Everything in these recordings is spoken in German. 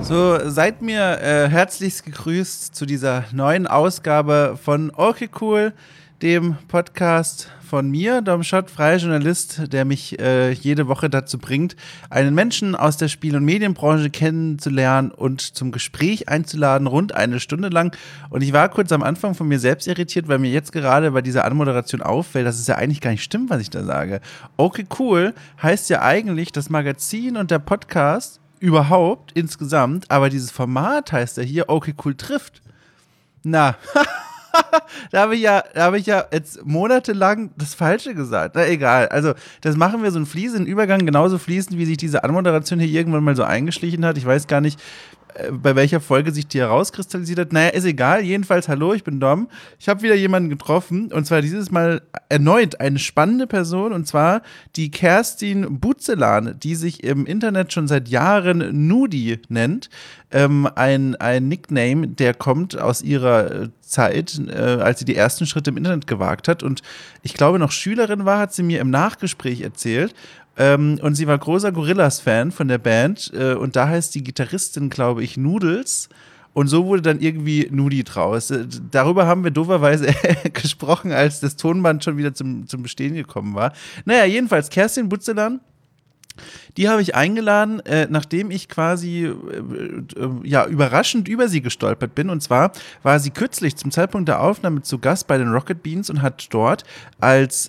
So, seid mir herzlichst gegrüßt zu dieser neuen Ausgabe von Okay Cool, dem Podcast von mir, Dom Schott, freier Journalist, der mich jede Woche dazu bringt, einen Menschen aus der Spiel- und Medienbranche kennenzulernen und zum Gespräch einzuladen, rund eine Stunde lang. Und ich war kurz am Anfang von mir selbst irritiert, weil mir jetzt gerade bei dieser Anmoderation auffällt, dass es ja eigentlich gar nicht stimmt, was ich da sage. Okay Cool heißt ja eigentlich das Magazin und der Podcast überhaupt insgesamt, aber dieses Format heißt ja hier Okay Cool trifft. Na, da habe ich ja jetzt monatelang das Falsche gesagt. Na egal, also das machen wir so einen fließenden Übergang, genauso fließend, wie sich diese Anmoderation hier irgendwann mal so eingeschlichen hat. Ich weiß gar nicht, bei welcher Folge sich die herauskristallisiert hat. Naja, ist egal. Jedenfalls, hallo, ich bin Dom. Ich habe wieder jemanden getroffen und zwar dieses Mal erneut eine spannende Person und zwar die Kerstin Buzelan, die sich im Internet schon seit Jahren Nudi nennt. Ein Nickname, der kommt aus ihrer Zeit, als sie die ersten Schritte im Internet gewagt hat und ich glaube noch Schülerin war, hat sie mir im Nachgespräch erzählt. Und sie war großer Gorillaz-Fan von der Band und da heißt die Gitarristin, glaube ich, Noodles und so wurde dann irgendwie Nudi draus. Darüber haben wir dooferweise gesprochen, als das Tonband schon wieder zum Bestehen gekommen war. Naja, jedenfalls Kerstin Buzelan, die habe ich eingeladen, nachdem ich quasi überraschend über sie gestolpert bin. Und zwar war sie kürzlich zum Zeitpunkt der Aufnahme zu Gast bei den Rocket Beans und hat dort als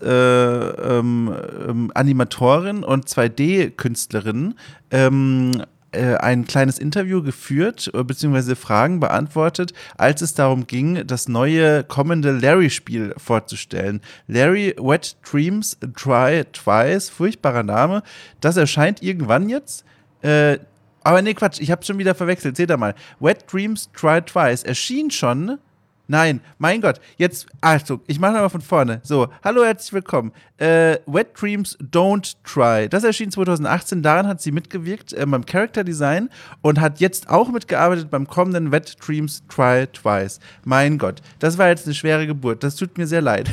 Animatorin und 2D-Künstlerin ein kleines Interview geführt, beziehungsweise Fragen beantwortet, als es darum ging, das neue kommende Larry-Spiel vorzustellen. Larry Wet Dreams Try Twice, furchtbarer Name. Das erscheint irgendwann jetzt. Aber nee, Quatsch, ich hab's schon wieder verwechselt. Seht ihr mal. Wet Dreams Try Twice erschien schon. Nein, mein Gott, jetzt, Achtung, ich mache nochmal von vorne. So, hallo, herzlich willkommen. Wet Dreams Don't Try. Das erschien 2018, daran hat sie mitgewirkt beim Character Design und hat jetzt auch mitgearbeitet beim kommenden Wet Dreams Try Twice. Mein Gott, das war jetzt eine schwere Geburt, das tut mir sehr leid.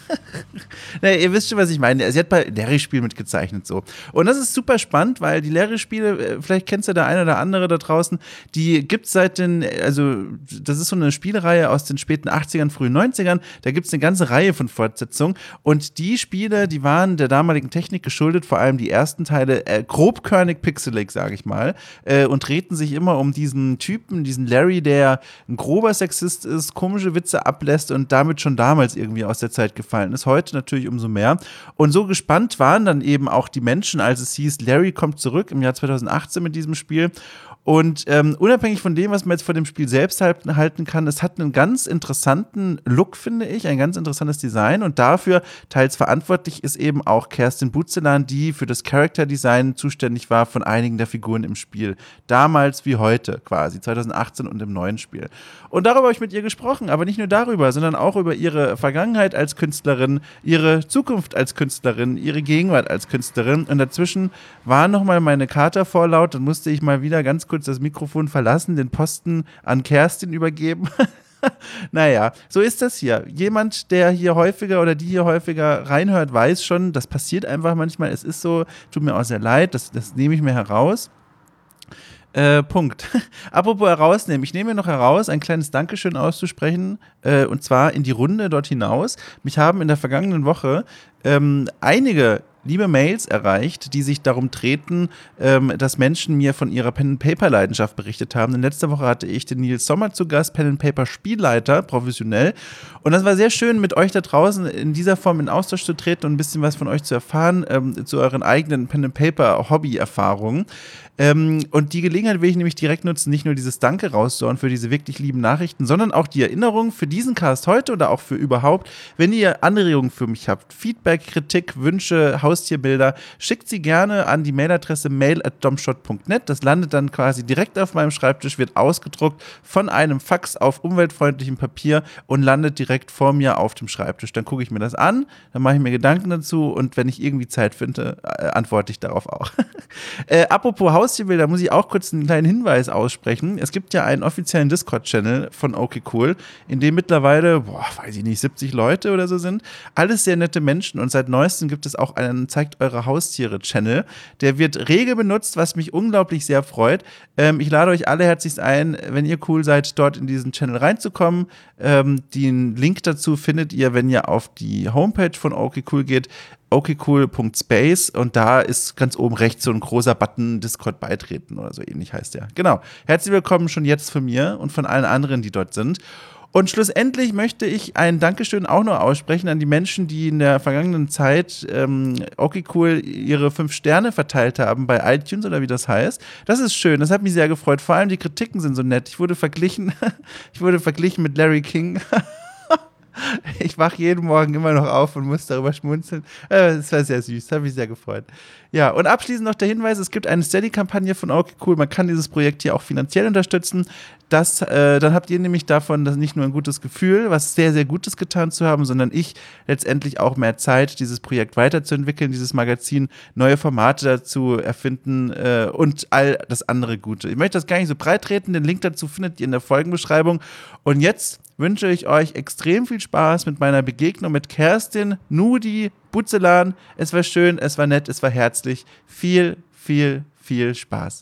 Naja, ihr wisst schon, was ich meine. Sie hat bei Larry-Spielen mitgezeichnet so. Und das ist super spannend, weil die Larry-Spiele, vielleicht kennst du der eine oder andere da draußen, die gibt es seit also das ist so eine Spielreihe aus den späten 80ern, frühen 90ern. Da gibt es eine ganze Reihe von Fortsetzungen. Und die Spiele, die waren der damaligen Technik geschuldet, vor allem die ersten Teile, grobkörnig pixelig, sage ich mal, und drehten sich immer um diesen Typen, diesen Larry, der ein grober Sexist ist, komische Witze ablässt und damit schon damals irgendwie aus der Zeit gefallen ist. Heute natürlich umso mehr. Und so gespannt waren dann eben auch die Menschen, als es hieß, Larry kommt zurück im Jahr 2018 mit diesem Spiel. Und unabhängig von dem, was man jetzt von dem Spiel selbst halten kann, es hat einen ganz interessanten Look, finde ich, ein ganz interessantes Design und dafür teils verantwortlich ist eben auch Kerstin Buzelan, die für das Character Design zuständig war von einigen der Figuren im Spiel. Damals wie heute quasi, 2018 und im neuen Spiel. Und darüber habe ich mit ihr gesprochen, aber nicht nur darüber, sondern auch über ihre Vergangenheit als Künstlerin, ihre Zukunft als Künstlerin, ihre Gegenwart als Künstlerin und dazwischen war nochmal meine Kater vorlaut, dann musste ich mal wieder ganz kurz das Mikrofon verlassen, den Posten an Kerstin übergeben. Naja, so ist das hier. Jemand, der hier häufiger oder die hier häufiger reinhört, weiß schon, das passiert einfach manchmal. Es ist so, tut mir auch sehr leid, das nehme ich mir heraus. Punkt. Apropos herausnehmen, ich nehme mir noch heraus, ein kleines Dankeschön auszusprechen, und zwar in die Runde dort hinaus. Mich haben in der vergangenen Woche einige liebe Mails erreicht, die sich darum treten, dass Menschen mir von ihrer Pen-and-Paper-Leidenschaft berichtet haben. In letzter Woche hatte ich den Nils Sommer zu Gast, Pen-and-Paper-Spielleiter, professionell. Und das war sehr schön, mit euch da draußen in dieser Form in Austausch zu treten und ein bisschen was von euch zu erfahren, zu euren eigenen Pen-and-Paper-Hobby-Erfahrungen. Und die Gelegenheit will ich nämlich direkt nutzen, nicht nur dieses Danke rauszuhauen für diese wirklich lieben Nachrichten, sondern auch die Erinnerung für diesen Cast heute oder auch für überhaupt, wenn ihr Anregungen für mich habt, Feedback, Kritik, Wünsche, Haustierbilder, schickt sie gerne an die Mailadresse mail@domschott.net. Das landet dann quasi direkt auf meinem Schreibtisch, wird ausgedruckt von einem Fax auf umweltfreundlichem Papier und landet direkt vor mir auf dem Schreibtisch. Dann gucke ich mir das an, dann mache ich mir Gedanken dazu und wenn ich irgendwie Zeit finde, antworte ich darauf auch. Apropos Haustierbilder, muss ich auch kurz einen kleinen Hinweis aussprechen. Es gibt ja einen offiziellen Discord-Channel von Okay Cool, in dem mittlerweile, weiß ich nicht, 70 Leute oder so sind. Alles sehr nette Menschen und seit neuestem gibt es auch einen Zeigt eure Haustiere-Channel. Der wird rege benutzt, was mich unglaublich sehr freut. Ich lade euch alle herzlichst ein, wenn ihr cool seid, dort in diesen Channel reinzukommen. Den Link dazu findet ihr, wenn ihr auf die Homepage von okcool geht, okcool.space, und da ist ganz oben rechts so ein großer Button Discord beitreten oder so ähnlich heißt der. Genau. Herzlich willkommen schon jetzt von mir und von allen anderen, die dort sind. Und schlussendlich möchte ich ein Dankeschön auch noch aussprechen an die Menschen, die in der vergangenen Zeit okcool ihre 5 Sterne verteilt haben bei iTunes oder wie das heißt. Das ist schön, das hat mich sehr gefreut. Vor allem die Kritiken sind so nett. Ich wurde verglichen mit Larry King. Ich wache jeden Morgen immer noch auf und muss darüber schmunzeln. Das war sehr süß, hat mich sehr gefreut. Ja, und abschließend noch der Hinweis, es gibt eine Steady-Kampagne von okcool. Man kann dieses Projekt hier auch finanziell unterstützen. Dann habt ihr nämlich davon das nicht nur ein gutes Gefühl, was sehr, sehr Gutes getan zu haben, sondern ich letztendlich auch mehr Zeit, dieses Projekt weiterzuentwickeln, dieses Magazin, neue Formate dazu erfinden und all das andere Gute. Ich möchte das gar nicht so breit treten, den Link dazu findet ihr in der Folgenbeschreibung. Und jetzt wünsche ich euch extrem viel Spaß mit meiner Begegnung mit Kerstin, Nudi, Butzelan. Es war schön, es war nett, es war herzlich. Viel, viel, viel Spaß.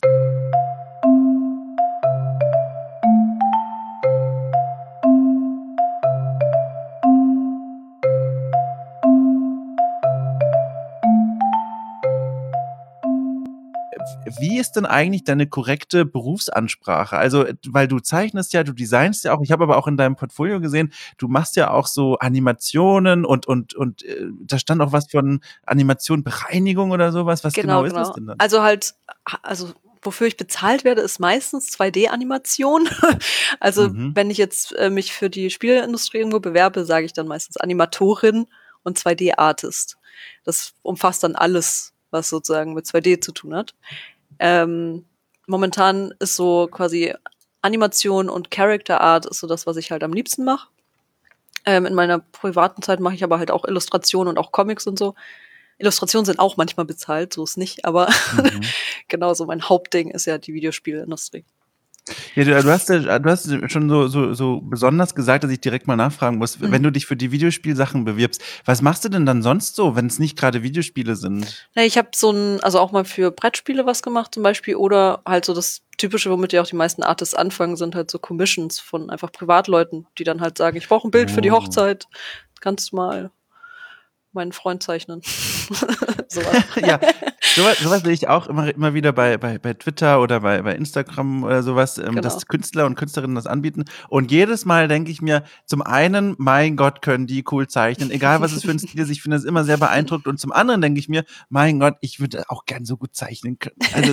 Wie ist denn eigentlich deine korrekte Berufsansprache? Also, weil du zeichnest ja, du designst ja auch. Ich habe aber auch in deinem Portfolio gesehen, du machst ja auch so Animationen und da stand auch was von Animationbereinigung oder sowas. Was genau ist das denn dann? Also wofür ich bezahlt werde, ist meistens 2D-Animation. Also wenn ich jetzt mich für die Spieleindustrie irgendwo bewerbe, sage ich dann meistens Animatorin und 2D-Artist. Das umfasst dann alles, was sozusagen mit 2D zu tun hat. Momentan ist so quasi Animation und Character Art ist so das, was ich halt am liebsten mache. In meiner privaten Zeit mache ich aber halt auch Illustrationen und auch Comics und so. Illustrationen sind auch manchmal bezahlt, so ist nicht, aber genau so mein Hauptding ist ja die Videospielindustrie. Ja, du hast schon so besonders gesagt, dass ich direkt mal nachfragen muss, wenn du dich für die Videospielsachen bewirbst, was machst du denn dann sonst so, wenn es nicht gerade Videospiele sind? Ja, ich habe also auch mal für Brettspiele was gemacht zum Beispiel oder halt so das Typische, womit ja auch die meisten Artists anfangen, sind halt so Commissions von einfach Privatleuten, die dann halt sagen, ich brauche ein Bild für die Hochzeit, kannst du mal meinen Freund zeichnen. Sowas. Ja, sowas sehe ich auch immer wieder bei Twitter oder bei Instagram oder sowas, Genau. dass Künstler und Künstlerinnen das anbieten. Und jedes Mal denke ich mir, zum einen, mein Gott, können die cool zeichnen, egal was es für ein Stil ist, ich finde das immer sehr beeindruckt. Und zum anderen denke ich mir, mein Gott, ich würde auch gern so gut zeichnen können. Also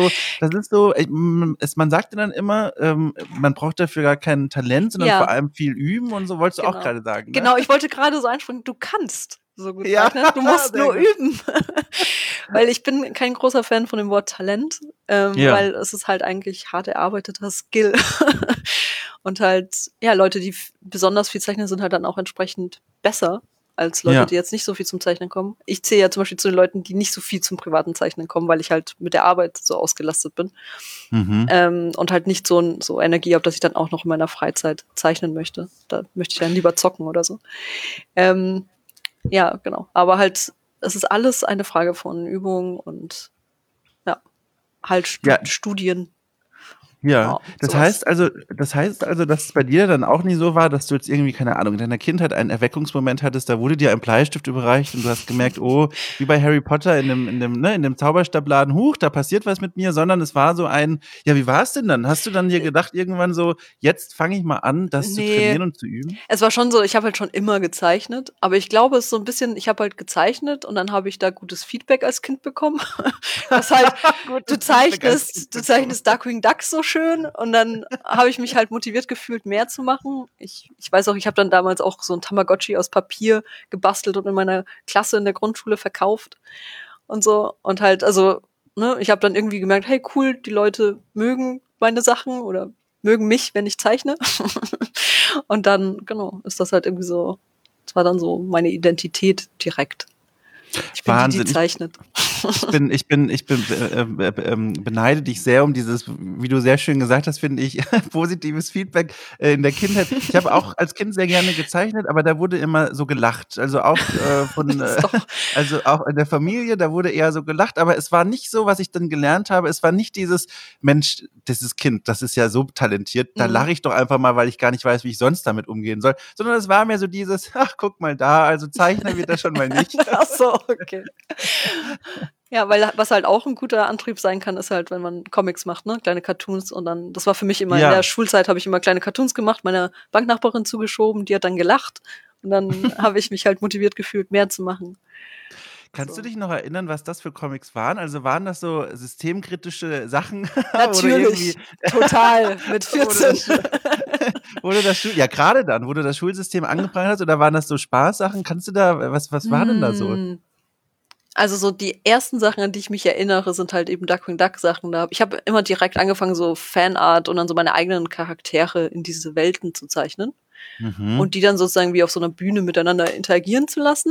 man sagt dann immer, man braucht dafür gar kein Talent, sondern vor allem viel üben und so, wolltest du auch gerade sagen. Ne? Genau, ich wollte gerade so einspringen, du kannst so gut zeichnen, du musst nur üben. Weil ich bin kein großer Fan von dem Wort Talent, weil es ist halt eigentlich hart erarbeiteter Skill. Und halt, ja, Leute, die besonders viel zeichnen, sind halt dann auch entsprechend besser als Leute, die jetzt nicht so viel zum Zeichnen kommen. Ich zähle ja zum Beispiel zu den Leuten, die nicht so viel zum privaten Zeichnen kommen, weil ich halt mit der Arbeit so ausgelastet bin. Und halt nicht so Energie habe, dass ich dann auch noch in meiner Freizeit zeichnen möchte. Da möchte ich dann lieber zocken oder so. Ja, genau. Aber halt, es ist alles eine Frage von Übung und halt Studien. Ja, das heißt also, dass es bei dir dann auch nie so war, dass du jetzt irgendwie, keine Ahnung, in deiner Kindheit einen Erweckungsmoment hattest, da wurde dir ein Bleistift überreicht und du hast gemerkt, oh, wie bei Harry Potter in dem Zauberstabladen, da passiert was mit mir, sondern es war so wie war es denn dann? Hast du dann dir gedacht irgendwann so, jetzt fange ich mal an, das zu trainieren und zu üben? Es war schon so, ich habe halt schon immer gezeichnet, aber ich glaube, es ist so ein bisschen, ich habe halt gezeichnet und dann habe ich da gutes Feedback als Kind bekommen. Das halt, du zeichnest Darkwing Duck so schön und dann habe ich mich halt motiviert gefühlt, mehr zu machen. Ich weiß auch, ich habe dann damals auch so ein Tamagotchi aus Papier gebastelt und in meiner Klasse in der Grundschule verkauft und so. Und halt, also, ich habe dann irgendwie gemerkt, hey, cool, die Leute mögen meine Sachen oder mögen mich, wenn ich zeichne. Und dann, genau, ist das halt irgendwie so, das war dann so meine Identität direkt. Ich bin die zeichnet. beneide dich sehr um dieses, wie du sehr schön gesagt hast, finde ich, positives Feedback in der Kindheit. Ich habe auch als Kind sehr gerne gezeichnet, aber da wurde immer so gelacht. Also auch also auch in der Familie, da wurde eher so gelacht, aber es war nicht so, was ich dann gelernt habe. Es war nicht dieses, Mensch, dieses Kind, das ist ja so talentiert, da lache ich doch einfach mal, weil ich gar nicht weiß, wie ich sonst damit umgehen soll. Sondern es war mir so dieses, ach, guck mal da, also Zeichner wird das schon mal nicht. Ach so, okay. Ja, weil was halt auch ein guter Antrieb sein kann, ist halt, wenn man Comics macht, ne, kleine Cartoons und dann, das war für mich immer, in der Schulzeit habe ich immer kleine Cartoons gemacht, meiner Banknachbarin zugeschoben, die hat dann gelacht und dann habe ich mich halt motiviert gefühlt, mehr zu machen. Kannst du dich noch erinnern, was das für Comics waren? Also waren das so systemkritische Sachen? Natürlich, total, mit 14. Ja, gerade dann, wo du das Schulsystem angeprangert hast, oder waren das so Spaßsachen? Kannst du da, was war denn da so? Also so die ersten Sachen, an die ich mich erinnere, sind halt eben Darkwing Duck Sachen. Ich habe immer direkt angefangen, so Fanart und dann so meine eigenen Charaktere in diese Welten zu zeichnen. Und die dann sozusagen wie auf so einer Bühne miteinander interagieren zu lassen.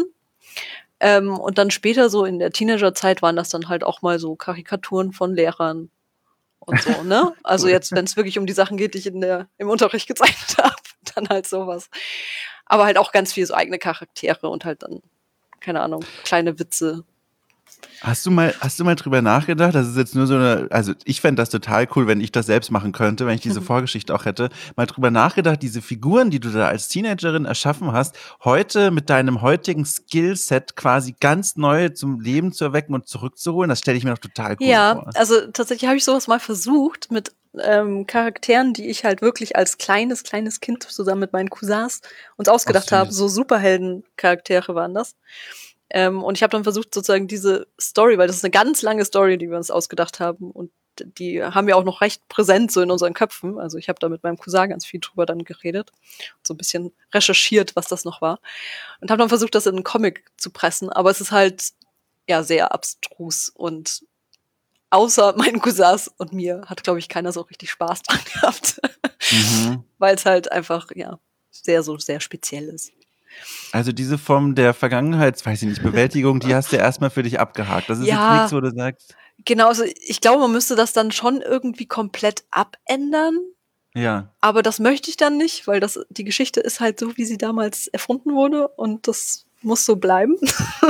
Und dann später so in der Teenagerzeit waren das dann halt auch mal so Karikaturen von Lehrern und so, ne? Also jetzt, wenn es wirklich um die Sachen geht, die ich im Unterricht gezeichnet habe, dann halt sowas. Aber halt auch ganz viel so eigene Charaktere und halt dann, keine Ahnung, kleine Witze. Hast du mal drüber nachgedacht? Das ist jetzt nur so also ich fände das total cool, wenn ich das selbst machen könnte, wenn ich diese Vorgeschichte auch hätte. Mal drüber nachgedacht, diese Figuren, die du da als Teenagerin erschaffen hast, heute mit deinem heutigen Skillset quasi ganz neu zum Leben zu erwecken und zurückzuholen? Das stelle ich mir doch total cool vor. Ja, also tatsächlich habe ich sowas mal versucht mit Charakteren, die ich halt wirklich als kleines Kind zusammen mit meinen Cousins uns ausgedacht habe. So Superhelden-Charaktere waren das. Und ich habe dann versucht, sozusagen diese Story, weil das ist eine ganz lange Story, die wir uns ausgedacht haben und die haben wir auch noch recht präsent so in unseren Köpfen. Also ich habe da mit meinem Cousin ganz viel drüber dann geredet und so ein bisschen recherchiert, was das noch war. Und habe dann versucht, das in einen Comic zu pressen. Aber es ist halt ja sehr abstrus und außer meinen Cousins und mir hat, glaube ich, keiner so richtig Spaß dran gehabt. Weil es halt einfach, ja, sehr speziell ist. Also diese Form der weiß ich nicht, Bewältigung, die hast du erstmal für dich abgehakt. Das ist jetzt nichts, wo du sagst. Genau, also ich glaube, man müsste das dann schon irgendwie komplett abändern. Ja. Aber das möchte ich dann nicht, weil die Geschichte ist halt so, wie sie damals erfunden wurde und das muss so bleiben.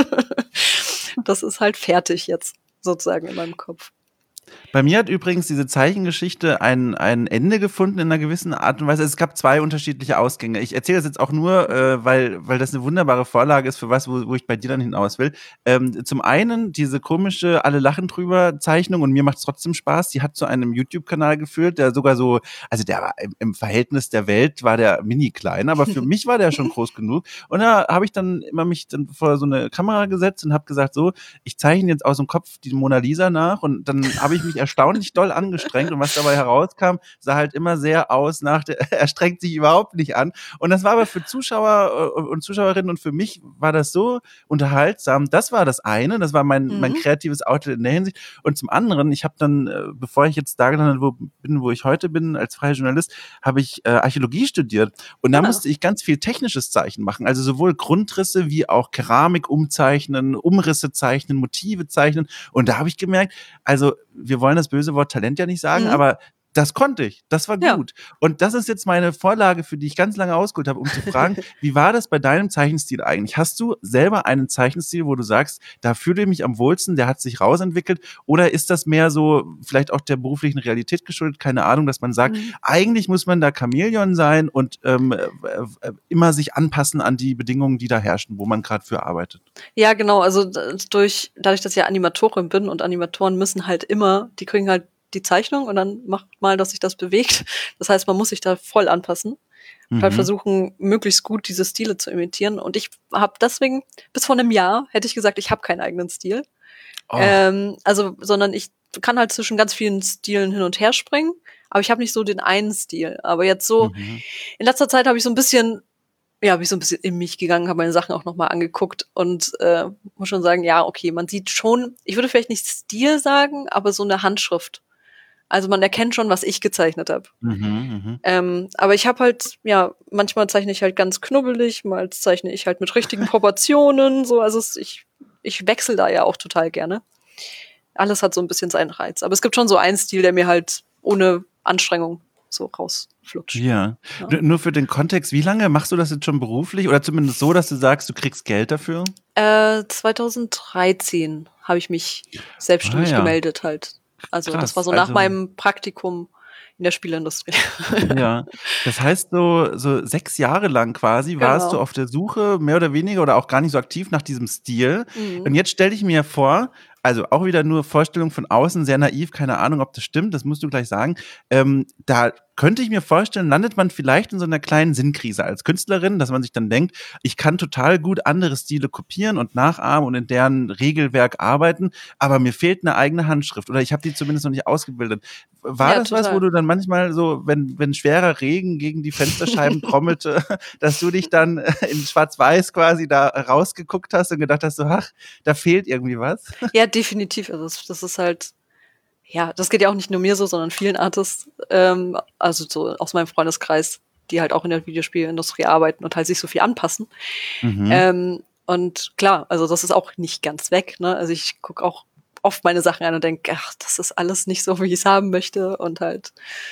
Das ist halt fertig jetzt, sozusagen in meinem Kopf. Bei mir hat übrigens diese Zeichengeschichte ein Ende gefunden in einer gewissen Art und Weise. Es gab 2 unterschiedliche Ausgänge. Ich erzähle das jetzt auch nur, weil das eine wunderbare Vorlage ist für was, wo ich bei dir dann hinaus will. Zum einen diese komische Alle lachen drüber Zeichnung und mir macht es trotzdem Spaß. Die hat zu einem YouTube-Kanal geführt, der sogar so, also der war im Verhältnis der Welt war der mini klein, aber für mich war der schon groß genug. Und da habe ich dann immer mich dann vor so eine Kamera gesetzt und habe gesagt, so, ich zeichne jetzt aus dem Kopf die Mona Lisa nach und dann habe ich mich erstaunlich doll angestrengt und was dabei herauskam, sah halt immer sehr aus er strengt sich überhaupt nicht an. Und das war aber für Zuschauer und Zuschauerinnen und für mich war das so unterhaltsam. Das war das eine, das war mein kreatives Outlet in der Hinsicht. Und zum anderen, ich habe dann, bevor ich jetzt da gelandet bin, wo ich heute bin, als freier Journalist, habe ich Archäologie studiert. Und da musste ich ganz viel technisches Zeichen machen. Also sowohl Grundrisse wie auch Keramik umzeichnen, Umrisse zeichnen, Motive zeichnen. Und da habe ich gemerkt, also wir wollen das böse Wort Talent ja nicht sagen, aber das konnte ich. Das war gut. Ja. Und das ist jetzt meine Vorlage, für die ich ganz lange ausgeholt habe, um zu fragen, wie war das bei deinem Zeichenstil eigentlich? Hast du selber einen Zeichenstil, wo du sagst, da fühle ich mich am wohlsten, der hat sich rausentwickelt? Oder ist das mehr so vielleicht auch der beruflichen Realität geschuldet? Keine Ahnung, dass man sagt, eigentlich muss man da Chamäleon sein und immer sich anpassen an die Bedingungen, die da herrschen, wo man gerade für arbeitet. Ja, genau. Also dadurch, dass ich ja Animatorin bin und Animatoren müssen halt immer, die kriegen halt die Zeichnung und dann macht mal, dass sich das bewegt. Das heißt, man muss sich da voll anpassen und halt versuchen, möglichst gut diese Stile zu imitieren. Und ich habe deswegen, bis vor einem Jahr, hätte ich gesagt, ich habe keinen eigenen Stil. Sondern ich kann halt zwischen ganz vielen Stilen hin und her springen, aber ich habe nicht so den einen Stil. Aber jetzt so, in letzter Zeit habe ich so ein bisschen in mich gegangen, habe meine Sachen auch nochmal angeguckt und muss schon sagen, ja, okay, man sieht schon, ich würde vielleicht nicht Stil sagen, aber so eine Handschrift. Also man erkennt schon, was ich gezeichnet habe. Aber ich habe halt, ja, manchmal zeichne ich halt ganz knubbelig, mal zeichne ich halt mit richtigen Proportionen, so, also ich wechsle da ja auch total gerne. Alles hat so ein bisschen seinen Reiz. Aber es gibt schon so einen Stil, der mir halt ohne Anstrengung so rausflutscht. Ja. Nur für den Kontext, wie lange machst du das jetzt schon beruflich? Oder zumindest so, dass du sagst, du kriegst Geld dafür? 2013 habe ich mich selbstständig gemeldet halt. Also das war so nach meinem Praktikum in der Spieleindustrie. Ja, das heißt so 6 Jahre lang quasi warst du auf der Suche, mehr oder weniger, oder auch gar nicht so aktiv nach diesem Stil. Und jetzt stelle ich mir vor, also auch wieder nur Vorstellung von außen, sehr naiv, keine Ahnung, ob das stimmt, das musst du gleich sagen. Da könnte ich mir vorstellen, landet man vielleicht in so einer kleinen Sinnkrise als Künstlerin, dass man sich dann denkt, ich kann total gut andere Stile kopieren und nachahmen und in deren Regelwerk arbeiten, aber mir fehlt eine eigene Handschrift oder ich habe die zumindest noch nicht ausgebildet. War das total was, wo du dann manchmal so, wenn schwerer Regen gegen die Fensterscheiben trommelte, dass du dich dann in Schwarz-Weiß quasi da rausgeguckt hast und gedacht hast, so, ach, da fehlt irgendwie was? Ja, definitiv. Also das ist halt, ja, das geht ja auch nicht nur mir so, sondern vielen Artists, also so aus meinem Freundeskreis, die halt auch in der Videospielindustrie arbeiten und halt sich so viel anpassen. Und klar, also das ist auch nicht ganz weg, ne? Also ich gucke auch oft meine Sachen an und denke, ach, das ist alles nicht so, wie ich es haben möchte. Und halt,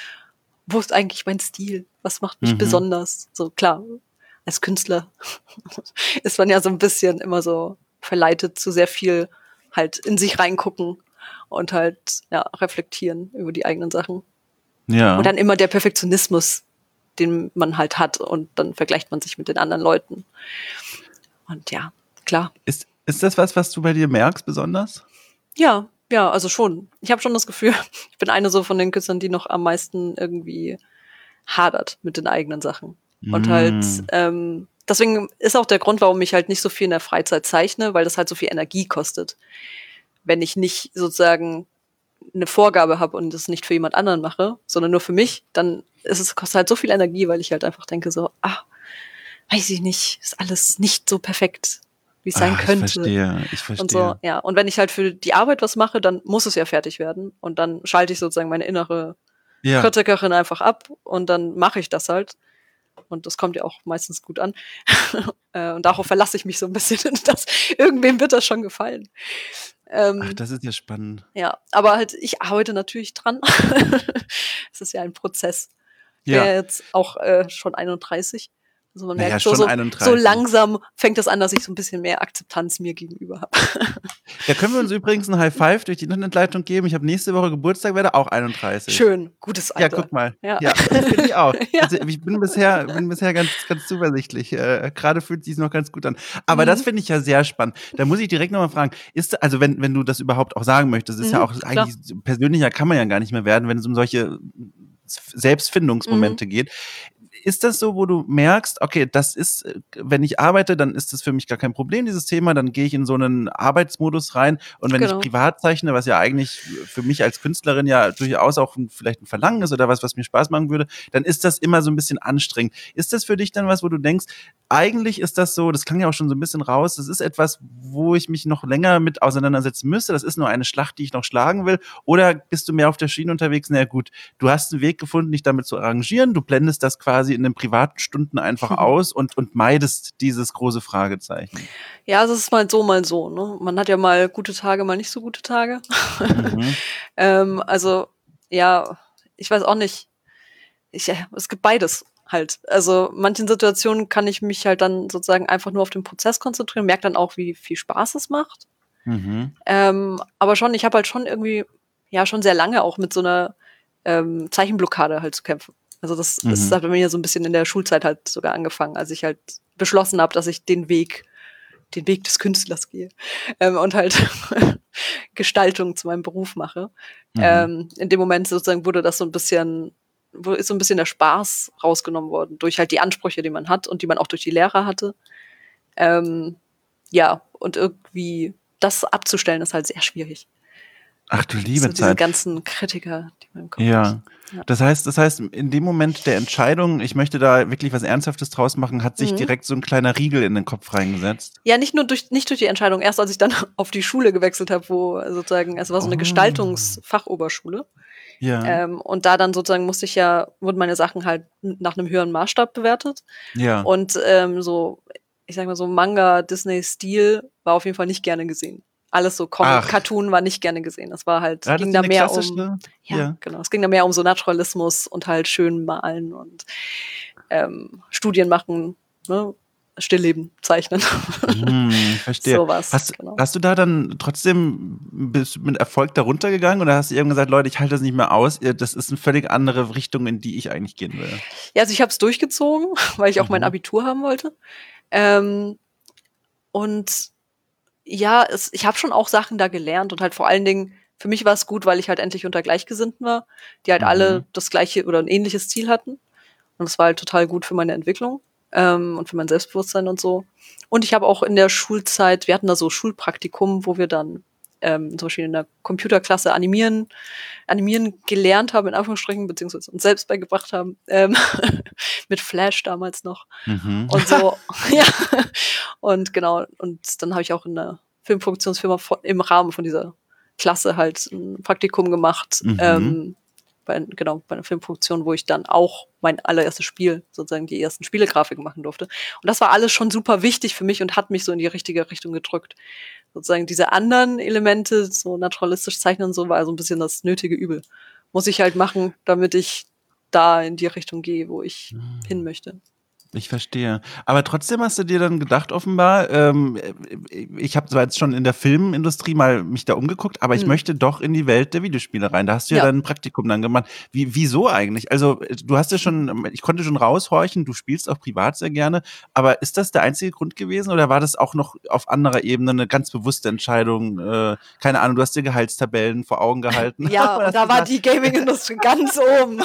wo ist eigentlich mein Stil? Was macht mich besonders? So klar, als Künstler ist man ja so ein bisschen immer so verleitet zu sehr viel halt in sich reingucken und halt reflektieren über die eigenen Sachen. Ja. Und dann immer der Perfektionismus, den man halt hat, und dann vergleicht man sich mit den anderen Leuten. Und ja, klar. Ist das was du bei dir merkst besonders? Ja, also schon. Ich habe schon das Gefühl, ich bin eine so von den Künstlern, die noch am meisten irgendwie hadert mit den eigenen Sachen. Und halt, deswegen ist auch der Grund, warum ich halt nicht so viel in der Freizeit zeichne, weil das halt so viel Energie kostet. Wenn ich nicht sozusagen eine Vorgabe habe und das nicht für jemand anderen mache, sondern nur für mich, dann kostet halt so viel Energie, weil ich halt einfach denke so, weiß ich nicht, ist alles nicht so perfekt, wie es sein könnte. Ich verstehe. Und so, ja. Und wenn ich halt für die Arbeit was mache, dann muss es ja fertig werden. Und dann schalte ich sozusagen meine innere Kritikerin einfach ab und dann mache ich das halt. Und das kommt ja auch meistens gut an. Und darauf verlasse ich mich so ein bisschen, dass irgendwem wird das schon gefallen. Ach, das ist ja spannend. Ja, aber halt, ich arbeite natürlich dran. Es ist ja ein Prozess. Ich bin ja jetzt auch schon 31. Also man merkt so langsam fängt es an, dass ich so ein bisschen mehr Akzeptanz mir gegenüber habe. Ja, können wir uns übrigens ein High Five durch die Internetleitung geben? Ich habe nächste Woche Geburtstag, werde auch 31. Schön, gutes Alter. Ja, guck mal. Ja, finde ich auch. Also ich bin bisher ganz, ganz zuversichtlich. Gerade fühlt sich noch ganz gut an. Aber das finde ich ja sehr spannend. Da muss ich direkt nochmal fragen, also wenn du das überhaupt auch sagen möchtest, ist ja auch eigentlich persönlicher kann man ja gar nicht mehr werden, wenn es um solche Selbstfindungsmomente geht. Ist das so, wo du merkst, okay, das ist, wenn ich arbeite, dann ist das für mich gar kein Problem, dieses Thema, dann gehe ich in so einen Arbeitsmodus rein und wenn ich privat zeichne, was ja eigentlich für mich als Künstlerin ja durchaus auch vielleicht ein Verlangen ist oder was mir Spaß machen würde, dann ist das immer so ein bisschen anstrengend. Ist das für dich dann was, wo du denkst, eigentlich ist das so, das klang ja auch schon so ein bisschen raus, das ist etwas, wo ich mich noch länger mit auseinandersetzen müsste, das ist nur eine Schlacht, die ich noch schlagen will, oder bist du mehr auf der Schiene unterwegs? Na ja, gut, du hast einen Weg gefunden, dich damit zu arrangieren, du blendest das quasi in den privaten Stunden einfach aus und meidest dieses große Fragezeichen. Ja, es ist mal so, ne? Man hat ja mal gute Tage, mal nicht so gute Tage. Also, ja, ich weiß auch nicht. Es gibt beides halt. Also, manchen Situationen kann ich mich halt dann sozusagen einfach nur auf den Prozess konzentrieren, merke dann auch, wie viel Spaß es macht. Aber schon, ich habe halt schon irgendwie, schon sehr lange auch mit so einer Zeichenblockade halt zu kämpfen. Also das hat bei mir so ein bisschen in der Schulzeit halt sogar angefangen, als ich halt beschlossen habe, dass ich den Weg des Künstlers gehe und halt Gestaltung zu meinem Beruf mache. In dem Moment sozusagen ist so ein bisschen der Spaß rausgenommen worden durch halt die Ansprüche, die man hat und die man auch durch die Lehrer hatte. Und irgendwie das abzustellen ist halt sehr schwierig. Ach du liebe Zeit. Diese ganzen Kritiker, die man im Kopf hat. Ja. Das heißt, in dem Moment der Entscheidung, ich möchte da wirklich was Ernsthaftes draus machen, hat sich direkt so ein kleiner Riegel in den Kopf reingesetzt. Ja, nicht durch die Entscheidung. Erst als ich dann auf die Schule gewechselt habe, wo sozusagen, es war so eine Gestaltungsfachoberschule. Ja. Und da dann sozusagen wurden meine Sachen halt nach einem höheren Maßstab bewertet. Ja. Und ich sag mal so Manga, Disney-Stil war auf jeden Fall nicht gerne gesehen. Alles so Comic, Cartoon war nicht gerne gesehen. Das war halt, Ja, ging da mehr ja, genau. Es ging da mehr um so Naturalismus und halt schön malen und Studien machen, ne? Stillleben zeichnen. Verstehe. Sowas, genau. Hast du da dann trotzdem mit Erfolg darunter gegangen oder hast du irgendwann gesagt, Leute, ich halte das nicht mehr aus, das ist eine völlig andere Richtung, in die ich eigentlich gehen will? Ja, also ich habe es durchgezogen, weil ich auch mein Abitur haben wollte. Und ja, ich habe schon auch Sachen da gelernt und halt vor allen Dingen, für mich war es gut, weil ich halt endlich unter Gleichgesinnten war, die halt alle das gleiche oder ein ähnliches Ziel hatten. Und das war halt total gut für meine Entwicklung und für mein Selbstbewusstsein und so. Und ich habe auch in der Schulzeit, wir hatten da so Schulpraktikum, wo wir dann zum Beispiel in der Computerklasse animieren gelernt haben, in Anführungsstrichen, beziehungsweise uns selbst beigebracht haben, mit Flash damals noch. Und so, ja. Und genau, und dann habe ich auch in einer Filmproduktionsfirma im Rahmen von dieser Klasse halt ein Praktikum gemacht, bei einer Filmproduktion, wo ich dann auch mein allererstes Spiel, sozusagen die ersten Spielegrafiken machen durfte. Und das war alles schon super wichtig für mich und hat mich so in die richtige Richtung gedrückt. Sozusagen diese anderen Elemente, so naturalistisch zeichnen und so, war so ein bisschen das nötige Übel. Muss ich halt machen, damit ich da in die Richtung gehe, wo ich hin möchte. Ich verstehe. Aber trotzdem hast du dir dann gedacht, offenbar, ich habe zwar jetzt schon in der Filmindustrie mal mich da umgeguckt, aber ich möchte doch in die Welt der Videospiele rein. Da hast du ja dann ein Praktikum dann gemacht. Wieso eigentlich? Also du hast ja schon, ich konnte schon raushorchen, du spielst auch privat sehr gerne, aber ist das der einzige Grund gewesen oder war das auch noch auf anderer Ebene eine ganz bewusste Entscheidung? Keine Ahnung, du hast dir Gehaltstabellen vor Augen gehalten. Ja, und da war die Gaming-Industrie ganz oben.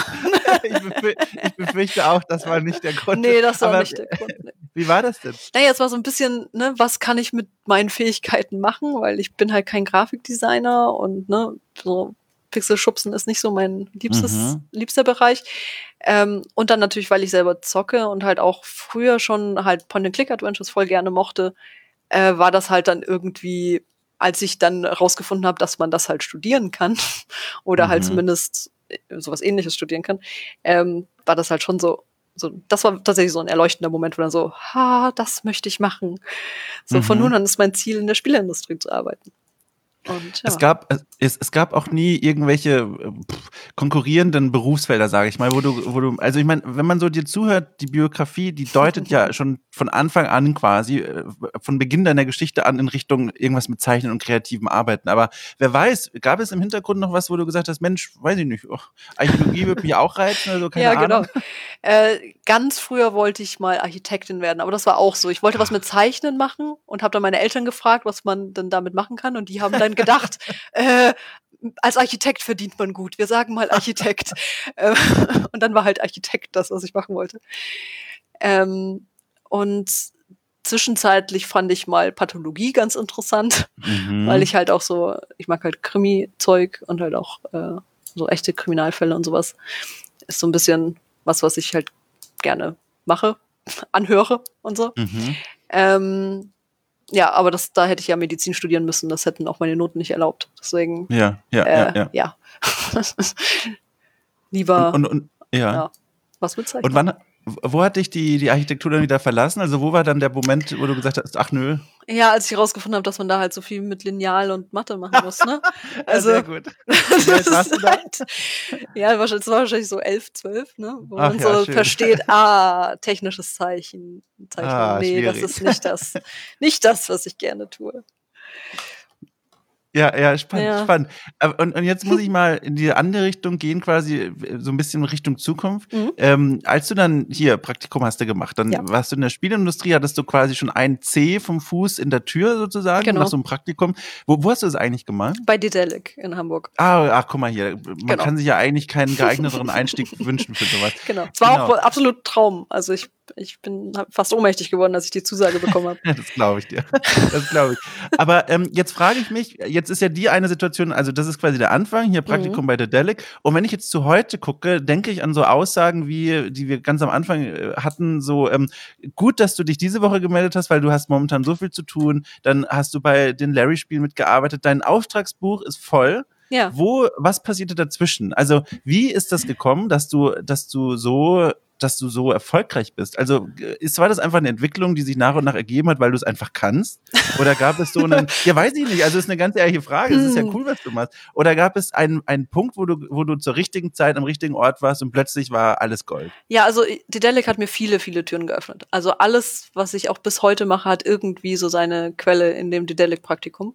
Ich befürchte auch, das war nicht der Grund. Nee, das war nicht der Grund. Nee. Wie war das denn? Naja, es war so ein bisschen, ne, was kann ich mit meinen Fähigkeiten machen, weil ich bin halt kein Grafikdesigner und ne, so Pixelschubsen ist nicht so mein liebster Bereich. Und dann natürlich, weil ich selber zocke und halt auch früher schon halt Point-and-Click-Adventures voll gerne mochte, war das halt dann irgendwie, als ich dann rausgefunden habe, dass man das halt studieren kann oder halt zumindest sowas Ähnliches studieren kann, war das halt schon so, das war tatsächlich so ein erleuchtender Moment, wo dann so, das möchte ich machen. So von nun an ist mein Ziel, in der Spieleindustrie zu arbeiten. Und, ja. Es gab auch nie irgendwelche konkurrierenden Berufsfelder, sage ich mal, wo du, also ich meine, wenn man so dir zuhört, die Biografie, die deutet ja schon von Anfang an quasi, von Beginn deiner Geschichte an in Richtung irgendwas mit Zeichnen und kreativem Arbeiten. Aber wer weiß, gab es im Hintergrund noch was, wo du gesagt hast, Mensch, weiß ich nicht, Archäologie würde mich auch reizen oder so, keine Ahnung. Genau. Ganz früher wollte ich mal Architektin werden, aber das war auch so. Ich wollte was mit Zeichnen machen und habe dann meine Eltern gefragt, was man denn damit machen kann und die haben dann gedacht, als Architekt verdient man gut. Wir sagen mal Architekt. Und dann war halt Architekt das, was ich machen wollte. Und zwischenzeitlich fand ich mal Pathologie ganz interessant, weil ich halt auch so, ich mag halt Krimi-Zeug und halt auch so echte Kriminalfälle und sowas. Ist so ein bisschen was ich halt gerne mache, anhöre und so. Ja, aber da hätte ich ja Medizin studieren müssen, das hätten auch meine Noten nicht erlaubt. Deswegen, ja. Lieber, was mit Zeichnen. Und wo hat dich die Architektur dann wieder verlassen? Also wo war dann der Moment, wo du gesagt hast, ach nö? Ja, als ich rausgefunden habe, dass man da halt so viel mit Lineal und Mathe machen muss, ne? Also, sehr gut. Warst du da? Ja, es war wahrscheinlich so 11, 12, ne? Wo man so schön. versteht, technisches Zeichnen. Nee, schwierig. das ist nicht das, was ich gerne tue. Ja, spannend. Und jetzt muss ich mal in die andere Richtung gehen, quasi so ein bisschen Richtung Zukunft. Als du dann hier Praktikum hast du gemacht, dann warst du in der Spielindustrie, hattest du quasi schon ein C vom Fuß in der Tür sozusagen, nach so einem Praktikum. Wo hast du das eigentlich gemacht? Bei Dedelic in Hamburg. Ach, guck mal hier. Man kann sich ja eigentlich keinen geeigneteren Einstieg wünschen für sowas. Genau. Es war auch absolut Traum. Also ich bin fast ohnmächtig geworden, als ich die Zusage bekommen habe. Das glaube ich dir. Aber jetzt frage ich mich, jetzt ist ja die eine Situation, also das ist quasi der Anfang, hier Praktikum bei Dedelic. Und wenn ich jetzt zu heute gucke, denke ich an so Aussagen, die wir ganz am Anfang hatten, so gut, dass du dich diese Woche gemeldet hast, weil du hast momentan so viel zu tun. Dann hast du bei den Larry-Spielen mitgearbeitet. Dein Auftragsbuch ist voll. Ja. Was passierte dazwischen? Also wie ist das gekommen, dass du so dass du so erfolgreich bist? Also war das einfach eine Entwicklung, die sich nach und nach ergeben hat, weil du es einfach kannst? Oder gab es so einen, ja, weiß ich nicht, also ist eine ganz ehrliche Frage, es ist ja cool, was du machst. Oder gab es einen Punkt, wo du zur richtigen Zeit am richtigen Ort warst und plötzlich war alles Gold? Ja, also Dedelic hat mir viele, viele Türen geöffnet. Also alles, was ich auch bis heute mache, hat irgendwie so seine Quelle in dem Dedelic-Praktikum.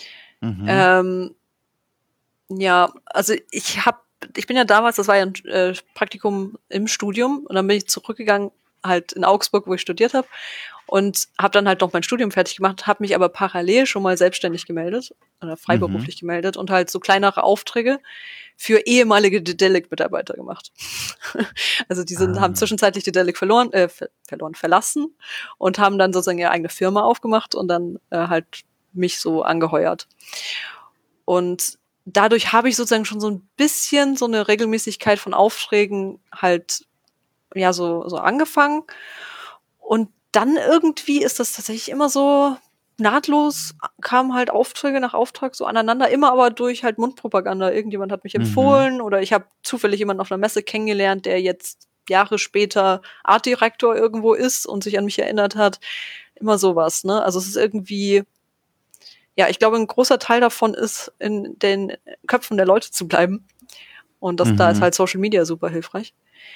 Ja, also ich bin ja damals, das war ja ein Praktikum im Studium und dann bin ich zurückgegangen, halt in Augsburg, wo ich studiert habe und habe dann halt noch mein Studium fertig gemacht, habe mich aber parallel schon mal selbstständig gemeldet oder freiberuflich gemeldet und halt so kleinere Aufträge für ehemalige Dedelic-Mitarbeiter gemacht. Also die haben zwischenzeitlich Dedelic verlassen und haben dann sozusagen ihre eigene Firma aufgemacht und dann halt mich so angeheuert. Und dadurch habe ich sozusagen schon so ein bisschen so eine Regelmäßigkeit von Aufträgen halt ja so angefangen. Und dann irgendwie ist das tatsächlich immer so nahtlos, kamen halt Aufträge nach Auftrag so aneinander, immer aber durch halt Mundpropaganda. Irgendjemand hat mich empfohlen oder ich habe zufällig jemanden auf einer Messe kennengelernt, der jetzt Jahre später Artdirektor irgendwo ist und sich an mich erinnert hat. Immer sowas, ne? Also es ist irgendwie, ja, ich glaube, ein großer Teil davon ist, in den Köpfen der Leute zu bleiben. Und da ist halt Social Media super hilfreich.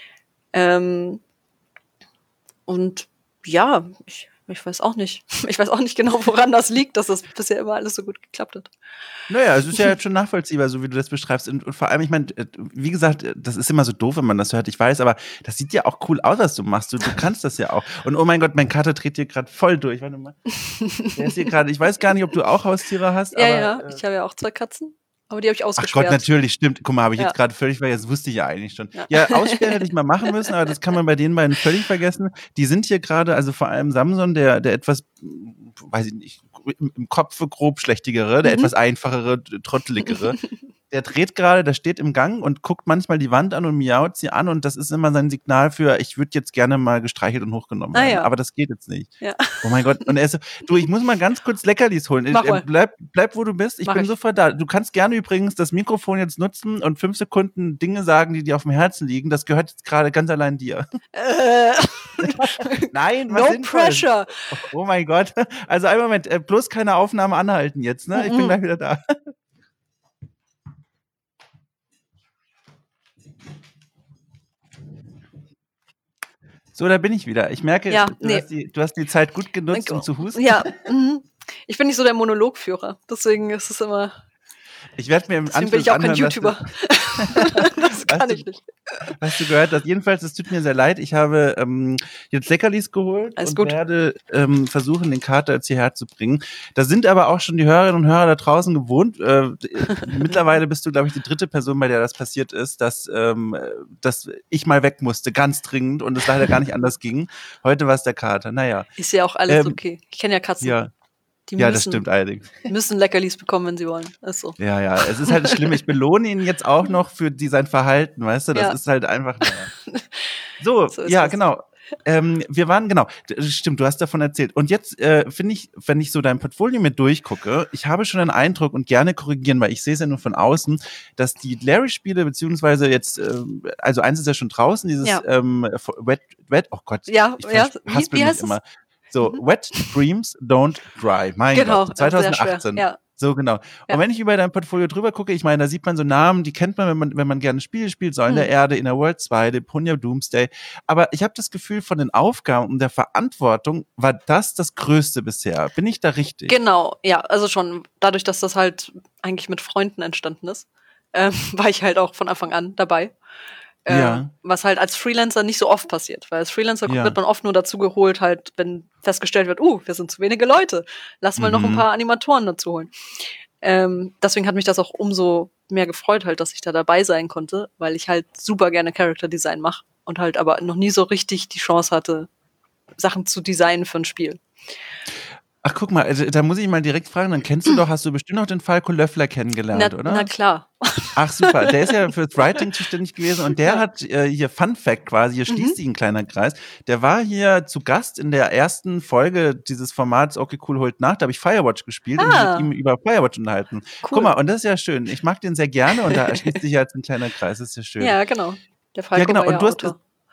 Und ja, ich weiß auch nicht. Ich weiß auch nicht genau, woran das liegt, dass das bisher immer alles so gut geklappt hat. Naja, es ist ja jetzt schon nachvollziehbar, so wie du das beschreibst. Und vor allem, ich meine, wie gesagt, das ist immer so doof, wenn man das hört, ich weiß, aber das sieht ja auch cool aus, was du machst. Du kannst das ja auch. Und oh mein Gott, mein Kater dreht hier gerade voll durch. Warte mal. Der ist hier gerade, ich weiß gar nicht, ob du auch Haustiere hast. Ja, aber, ja, ich habe ja auch 2 Katzen. Aber die habe ich ausgesperrt. Ach Gott, natürlich, stimmt. Guck mal, habe ich jetzt gerade völlig vergessen. Das wusste ich ja eigentlich schon. Ja, aussperren hätte ich mal machen müssen, aber das kann man bei den beiden völlig vergessen. Die sind hier gerade, also vor allem Samson, der etwas, weiß ich nicht, im Kopf grob schlechtigere, der etwas einfachere, trotteligere. Der dreht gerade, der steht im Gang und guckt manchmal die Wand an und miaut sie an und das ist immer sein Signal für, ich würde jetzt gerne mal gestreichelt und hochgenommen werden. Ja. Aber das geht jetzt nicht. Ja. Oh mein Gott. Und er ist so, du, ich muss mal ganz kurz Leckerlis holen. Bleib, wo du bist. Ich bin sofort da. Du kannst gerne übrigens das Mikrofon jetzt nutzen und 5 Sekunden Dinge sagen, die dir auf dem Herzen liegen. Das gehört jetzt gerade ganz allein dir. Nein, was no pressure. Oh mein Gott. Also einen Moment, bloß keine Aufnahme anhalten jetzt, ne? Ich bin gleich wieder da. So, da bin ich wieder. Ich merke, du hast die Zeit gut genutzt, um zu husten. Ja, ich bin nicht so der Monologführer. Deswegen ist es immer. Ich werde mir im Deswegen bin ich auch kein YouTuber. Das kann ich nicht. Hast du gehört? Jedenfalls, es tut mir sehr leid. Ich habe jetzt Leckerlis geholt und werde versuchen, den Kater jetzt hierher zu bringen. Da sind aber auch schon die Hörerinnen und Hörer da draußen gewohnt. Mittlerweile bist du, glaube ich, die 3. Person, bei der das passiert ist, dass ich mal weg musste, ganz dringend und es leider gar nicht anders ging. Heute war es der Kater. Naja. Ist ja auch alles okay. Ich kenne ja Katzen. Ja. Das stimmt allerdings. Müssen Leckerlis bekommen, wenn sie wollen. Ist so. Ja, es ist halt schlimm. Ich belohne ihn jetzt auch noch für sein Verhalten, weißt du? Das ist halt einfach. So ja, genau. Wir waren, genau, stimmt, du hast davon erzählt. Und jetzt finde ich, wenn ich so dein Portfolio mit durchgucke, ich habe schon den Eindruck und gerne korrigieren, weil ich sehe es ja nur von außen, dass die Larry-Spiele, beziehungsweise jetzt, also eins ist ja schon draußen, dieses Wet, oh Gott, wie heißt immer. So, Wet Dreams Don't Dry. Mein Gott, 2018. Ja. So genau. Ja. Und wenn ich über dein Portfolio drüber gucke, ich meine, da sieht man so Namen, die kennt man, wenn man gerne Spiele spielt, Säulen der Erde, Inner World 2, Deponia Doomsday. Aber ich habe das Gefühl, von den Aufgaben und der Verantwortung war das Größte bisher. Bin ich da richtig? Genau, ja, also schon dadurch, dass das halt eigentlich mit Freunden entstanden ist, war ich halt auch von Anfang an dabei. Was halt als Freelancer nicht so oft passiert, weil als Freelancer wird man oft nur dazu geholt, halt, wenn festgestellt wird, wir sind zu wenige Leute, lass mal noch ein paar Animatoren dazu holen. Deswegen hat mich das auch umso mehr gefreut, halt, dass ich da dabei sein konnte, weil ich halt super gerne Character Design mache und halt aber noch nie so richtig die Chance hatte, Sachen zu designen für ein Spiel. Ach, guck mal, also, da muss ich mal direkt fragen, dann hast du bestimmt noch den Falco Löffler kennengelernt, oder? Na klar. Ach, super, der ist ja fürs Writing zuständig gewesen und der hat hier Fun Fact quasi, hier schließt sich ein kleiner Kreis, der war hier zu Gast in der ersten Folge dieses Formats Okay, cool, holt nach, da habe ich Firewatch gespielt und mit ihm über Firewatch unterhalten. Cool. Guck mal, und das ist ja schön, ich mag den sehr gerne und da schließt sich jetzt ein kleiner Kreis, das ist ja schön. Ja, genau. Der Falco genau. war Und du hast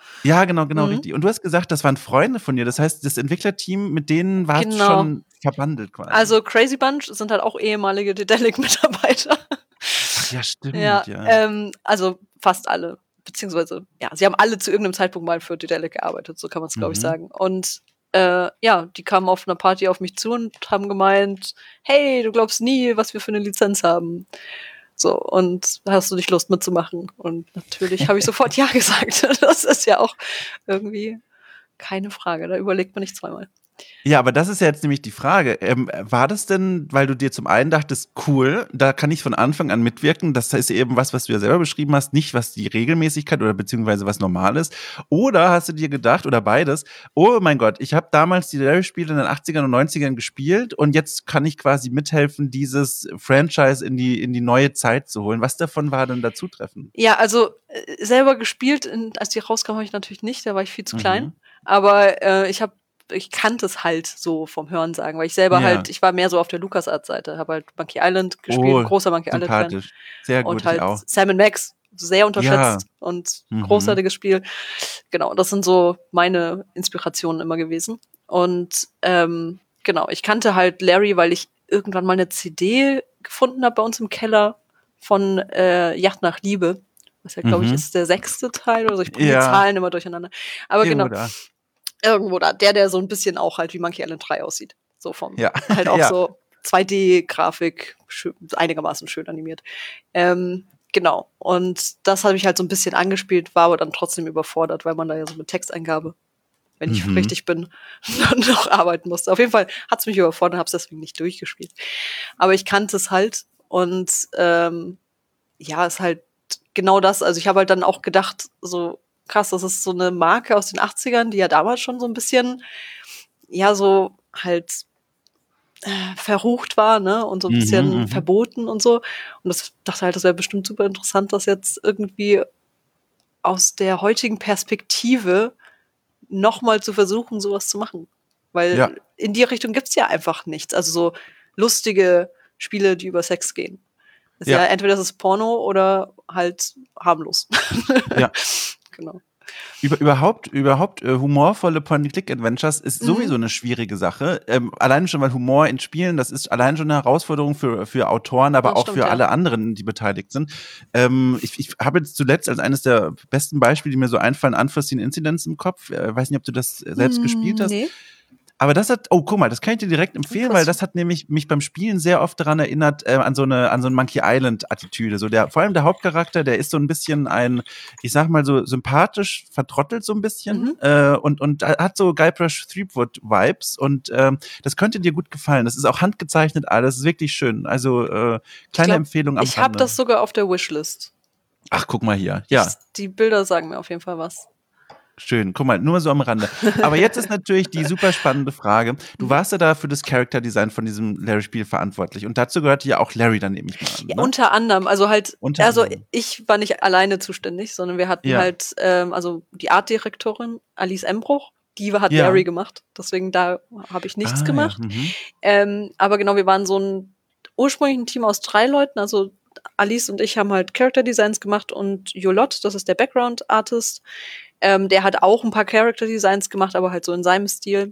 Ja, genau, Mhm. richtig. Und du hast gesagt, das waren Freunde von dir. Das heißt, das Entwicklerteam, mit denen warst du Genau. schon verbandelt quasi. Also Crazy Bunch sind halt auch ehemalige Dedelic-Mitarbeiter. Ach ja, Ja, stimmt, ja. also fast alle. Beziehungsweise, ja, sie haben alle zu irgendeinem Zeitpunkt mal für Dedelic gearbeitet, so kann man es, glaube ich, Mhm. sagen. Und ja, die kamen auf einer Party auf mich zu und haben gemeint, hey, du glaubst nie, was wir für eine Lizenz haben. So, und hast du nicht Lust mitzumachen? Und natürlich habe ich sofort ja gesagt. Das ist ja auch irgendwie keine Frage. Da überlegt man nicht zweimal. Ja, aber das ist ja jetzt nämlich die Frage. War das denn, weil du dir zum einen dachtest, cool, da kann ich von Anfang an mitwirken, das ist eben was du ja selber beschrieben hast, nicht was die Regelmäßigkeit oder beziehungsweise was normal ist. Oder hast du dir gedacht, oder beides, oh mein Gott, ich habe damals die Larry-Spiele in den 80ern und 90ern gespielt und jetzt kann ich quasi mithelfen, dieses Franchise in die neue Zeit zu holen. Was davon war denn da zutreffend? Ja, also selber gespielt, als die rauskam, habe ich natürlich nicht, da war ich viel zu klein. Mhm. Aber ich kannte es halt so vom Hörensagen, weil ich selber Ja. halt, ich war mehr so auf der LucasArts-Seite, habe halt Monkey Island gespielt, Oh, großer Monkey Island-Fan. sympathisch. Sehr Und gut, ich halt auch. Sam Max, sehr Ja. unterschätzt und Mhm. großartiges Spiel. Genau, das sind so meine Inspirationen immer gewesen. Und genau, ich kannte halt Larry, weil ich irgendwann mal eine CD gefunden habe bei uns im Keller von Yacht nach Liebe. Was ja, glaube ich, Mhm. ist der 6. Teil oder so. Ich bringe die Ja, Zahlen immer durcheinander. Aber irgendwo genau, da. irgendwo da. Der so ein bisschen auch halt wie Monkey Island 3 aussieht. So Ja, halt auch ja. so 2D-Grafik, einigermaßen schön animiert. Genau. Und das habe ich halt so ein bisschen angespielt, war aber dann trotzdem überfordert, weil man da ja so mit Texteingabe, wenn ich Mhm. richtig bin, dann noch arbeiten musste. Auf jeden Fall hat es mich überfordert, habe es deswegen nicht durchgespielt. Aber ich kannte es halt und ja, ist halt genau das. Also ich habe halt dann auch gedacht, so krass, das ist so eine Marke aus den 80ern, die ja damals schon so ein bisschen, ja, so halt verrucht war, ne, und so ein Mhm, bisschen mhm. verboten und so. Und das dachte halt, das wäre bestimmt super interessant, das jetzt irgendwie aus der heutigen Perspektive noch mal zu versuchen, sowas zu machen. Ja, Weil in die Richtung gibt's ja einfach nichts. Also so lustige Spiele, die über Sex gehen. Ist ja ja, entweder das ist Porno oder halt harmlos. ja. Genau. Überhaupt humorvolle Point-and-Click-Adventures ist sowieso Mhm. eine schwierige Sache. Allein schon, weil Humor in Spielen, das ist allein schon eine Herausforderung für Autoren, aber Das auch stimmt, für ja. alle anderen, die beteiligt sind. Ich habe jetzt zuletzt als eines der besten Beispiele, die mir so einfallen, Unforeseen Incidents im Kopf. Weiß nicht, ob du das selbst gespielt hast. Ne, Aber das hat, oh, guck mal, das kann ich dir direkt empfehlen, weil interessant. das hat nämlich mich beim Spielen sehr oft daran erinnert, an so eine Monkey Island-Attitüde. Vor allem der Hauptcharakter, der ist so ein bisschen ich sag mal so sympathisch, vertrottelt so ein bisschen, Mhm. und hat so Guybrush Threepwood-Vibes und das könnte dir gut gefallen. Das ist auch handgezeichnet alles, ist wirklich schön. Also Ich kleine glaube, Empfehlung am ich habe Rande. das sogar auf der Wishlist. Ach, guck mal hier. Ja, Die Bilder sagen mir auf jeden Fall was. schön, guck mal, nur so am Rande. Aber jetzt ist natürlich die super spannende Frage. Du Mhm. warst ja da für das Character Design von diesem Larry-Spiel verantwortlich. Und dazu gehörte ja auch Larry, dann nehme ich mal an, Ja, ne? unter anderem, also halt, Unter also anderem. ich war nicht alleine zuständig, sondern wir hatten Ja, halt, also die Artdirektorin Alice Embruch, hat ja. Larry gemacht. Deswegen da habe ich nichts Ah, ja. gemacht. Mhm. Aber genau, wir waren so ein ursprünglich ein Team aus 3 Leuten. Also Alice und ich haben halt Character Designs gemacht und Jolot, das ist der Background Artist, der hat auch ein paar Character Designs gemacht, aber halt so in seinem Stil.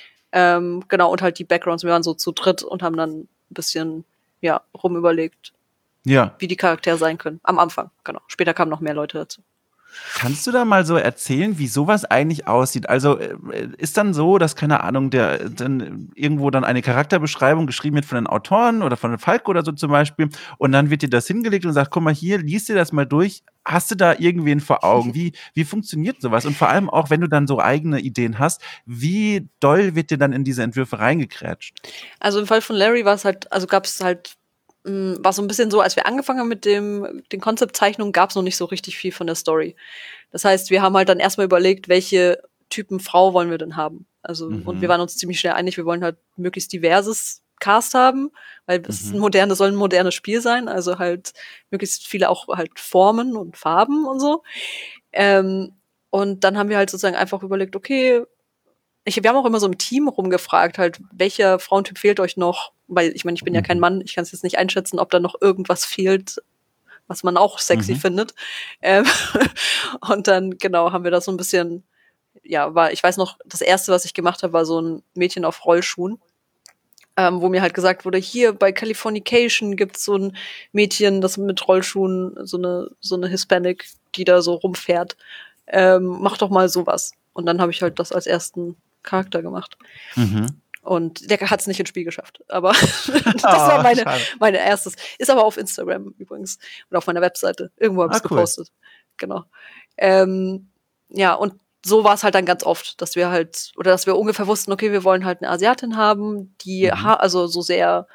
Genau, und halt die Backgrounds. Wir waren so zu dritt und haben dann ein bisschen, ja, rumüberlegt, Ja. wie die Charaktere sein können. Am Anfang, genau. Später kamen noch mehr Leute dazu. Kannst du da mal so erzählen, wie sowas eigentlich aussieht? Also ist dann so, dass, keine Ahnung, dann irgendwo dann eine Charakterbeschreibung geschrieben wird von den Autoren oder von Falco oder so zum Beispiel und dann wird dir das hingelegt und sagt, guck mal hier, lies dir das mal durch. Hast du da irgendwen vor Augen? Wie funktioniert sowas? Und vor allem auch, wenn du dann so eigene Ideen hast, wie doll wird dir dann in diese Entwürfe reingekrätscht? Also im Fall von Larry war es halt, also gab es halt, war so ein bisschen so, als wir angefangen haben mit den Konzeptzeichnungen, gab es noch nicht so richtig viel von der Story. Das heißt, wir haben halt dann erstmal überlegt, welche Typen Frau wollen wir denn haben. Also, und wir Mhm. waren uns ziemlich schnell einig, wir wollen halt möglichst diverses Cast haben, weil es ist Mhm. soll ein modernes Spiel sein, also halt möglichst viele auch halt Formen und Farben und so. Ähm, und dann haben wir halt sozusagen einfach überlegt, okay, wir haben auch immer so im Team rumgefragt, halt, welcher Frauentyp fehlt euch noch? Weil ich meine, ich bin ja kein Mhm. Mann, ich kann es jetzt nicht einschätzen, ob da noch irgendwas fehlt, was man auch sexy findet. Ähm, und dann, genau, haben wir das so ein bisschen, ja, ich weiß noch, das erste, was ich gemacht habe, war so ein Mädchen auf Rollschuhen. Wo mir halt gesagt wurde, hier bei Californication gibt's so ein Mädchen, das mit Rollschuhen, so eine Hispanic, die da so rumfährt. Mach doch mal sowas. Und dann habe ich halt das als ersten Charakter gemacht. Und der hat's nicht ins Spiel geschafft. Aber das war meine erstes. Ist aber auf Instagram übrigens. Und auf meiner Webseite. Irgendwo habe ich es gepostet. Genau. Ja, und so war es halt dann ganz oft, dass wir halt, oder dass wir ungefähr wussten, okay, wir wollen halt eine Asiatin haben, die also so sehr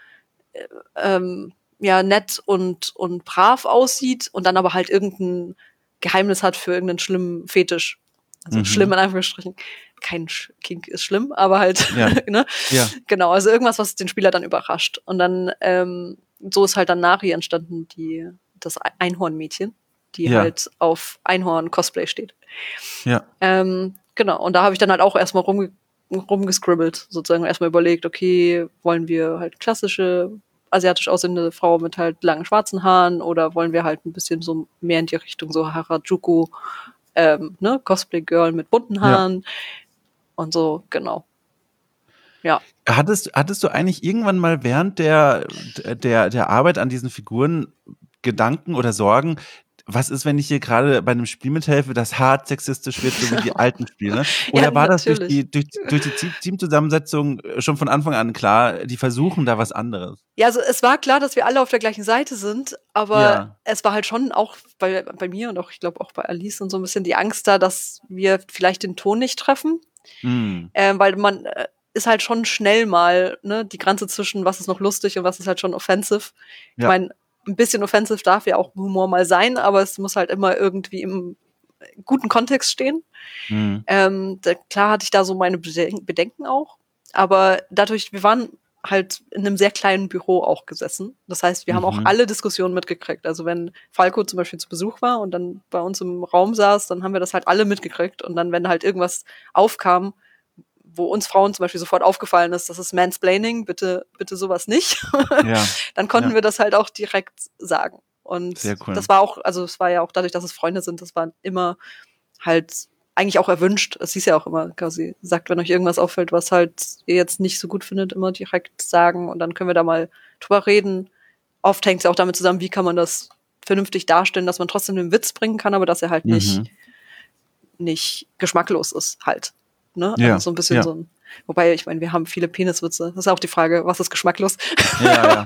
ja, nett und brav aussieht und dann aber halt irgendein Geheimnis hat für irgendeinen schlimmen Fetisch. Also schlimm in Anführungsstrichen. Kein Kink ist schlimm, aber halt, ne? Ja. Genau, also irgendwas, was den Spieler dann überrascht. Und dann, so ist halt dann Nari entstanden, das Einhornmädchen, die halt auf Einhorn-Cosplay steht. Ja. Genau, und da habe ich dann halt auch erstmal rumgescribbelt, sozusagen erstmal überlegt, okay, wollen wir halt klassische asiatisch aussehende Frau mit halt langen schwarzen Haaren oder wollen wir halt ein bisschen so mehr in die Richtung so Harajuku, ne, Cosplay-Girl mit bunten Haaren und so, genau. Ja. Hattest du eigentlich irgendwann mal während der Arbeit an diesen Figuren Gedanken oder Sorgen, was ist, wenn ich hier gerade bei einem Spiel mithelfe, das hart sexistisch wird, so wie die alten Spiele? Oder war das durch die Teamzusammensetzung schon von Anfang an klar, die versuchen da was anderes? Ja, also es war klar, dass wir alle auf der gleichen Seite sind, aber es war halt schon auch bei mir und auch, ich glaube, auch bei Alice und so ein bisschen die Angst da, dass wir vielleicht den Ton nicht treffen. Weil man ist halt schon schnell mal, ne, die Grenze zwischen was ist noch lustig und was ist halt schon offensive. Ich meine, ein bisschen offensive darf ja auch Humor mal sein, aber es muss halt immer irgendwie im guten Kontext stehen. Klar hatte ich da so meine Bedenken auch, aber dadurch, wir waren halt in einem sehr kleinen Büro auch gesessen. Das heißt, wir haben auch alle Diskussionen mitgekriegt. Also wenn Falco zum Beispiel zu Besuch war und dann bei uns im Raum saß, dann haben wir das halt alle mitgekriegt. Und dann, wenn halt irgendwas aufkam, wo uns Frauen zum Beispiel sofort aufgefallen ist, das ist Mansplaining, bitte sowas nicht, dann konnten wir das halt auch direkt sagen. Und das war auch, also es war ja auch dadurch, dass es Freunde sind, das war immer halt eigentlich auch erwünscht. Es hieß ja auch immer quasi, sagt, wenn euch irgendwas auffällt, was halt ihr jetzt nicht so gut findet, immer direkt sagen und dann können wir da mal drüber reden. Oft hängt es ja auch damit zusammen, wie kann man das vernünftig darstellen, dass man trotzdem den Witz bringen kann, aber dass er halt nicht geschmacklos ist halt. Ne? Also so ein bisschen so ein, wobei, ich meine, wir haben viele Peniswitze. Das ist auch die Frage, was ist geschmacklos? Ja.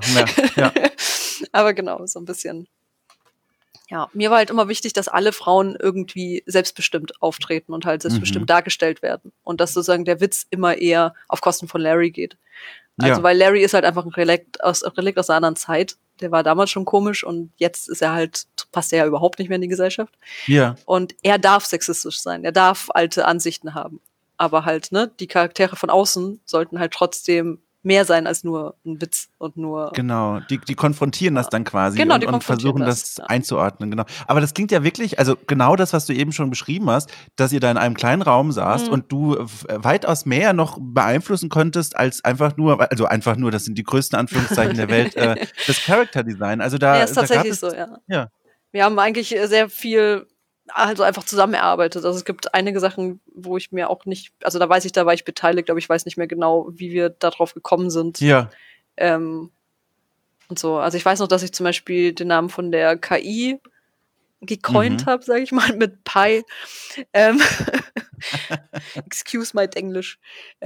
Aber genau, so ein bisschen. Ja, mir war halt immer wichtig, dass alle Frauen irgendwie selbstbestimmt auftreten und halt selbstbestimmt dargestellt werden. Und dass sozusagen der Witz immer eher auf Kosten von Larry geht. Also, weil Larry ist halt einfach ein Relikt aus einer anderen Zeit. Der war damals schon komisch und jetzt ist er halt, passt er ja überhaupt nicht mehr in die Gesellschaft. Ja. Und er darf sexistisch sein. Er darf alte Ansichten haben. Aber halt, ne, die Charaktere von außen sollten halt trotzdem mehr sein als nur ein Witz und nur. Genau, die konfrontieren das dann quasi und versuchen das einzuordnen, genau. Aber das klingt ja wirklich, also genau das, was du eben schon beschrieben hast, dass ihr da in einem kleinen Raum saßt und du weitaus mehr noch beeinflussen konntest als einfach nur, das sind die größten Anführungszeichen der Welt, das Character Design. Also da, ist tatsächlich so, ja. Wir haben eigentlich sehr viel also einfach zusammen erarbeitet. Also es gibt einige Sachen, wo ich mir auch nicht, also da war ich beteiligt, aber ich weiß nicht mehr genau, wie wir da drauf gekommen sind. Ja. Und so. Also ich weiß noch, dass ich zum Beispiel den Namen von der KI gecoint habe, sage ich mal, mit Pi. Excuse my English.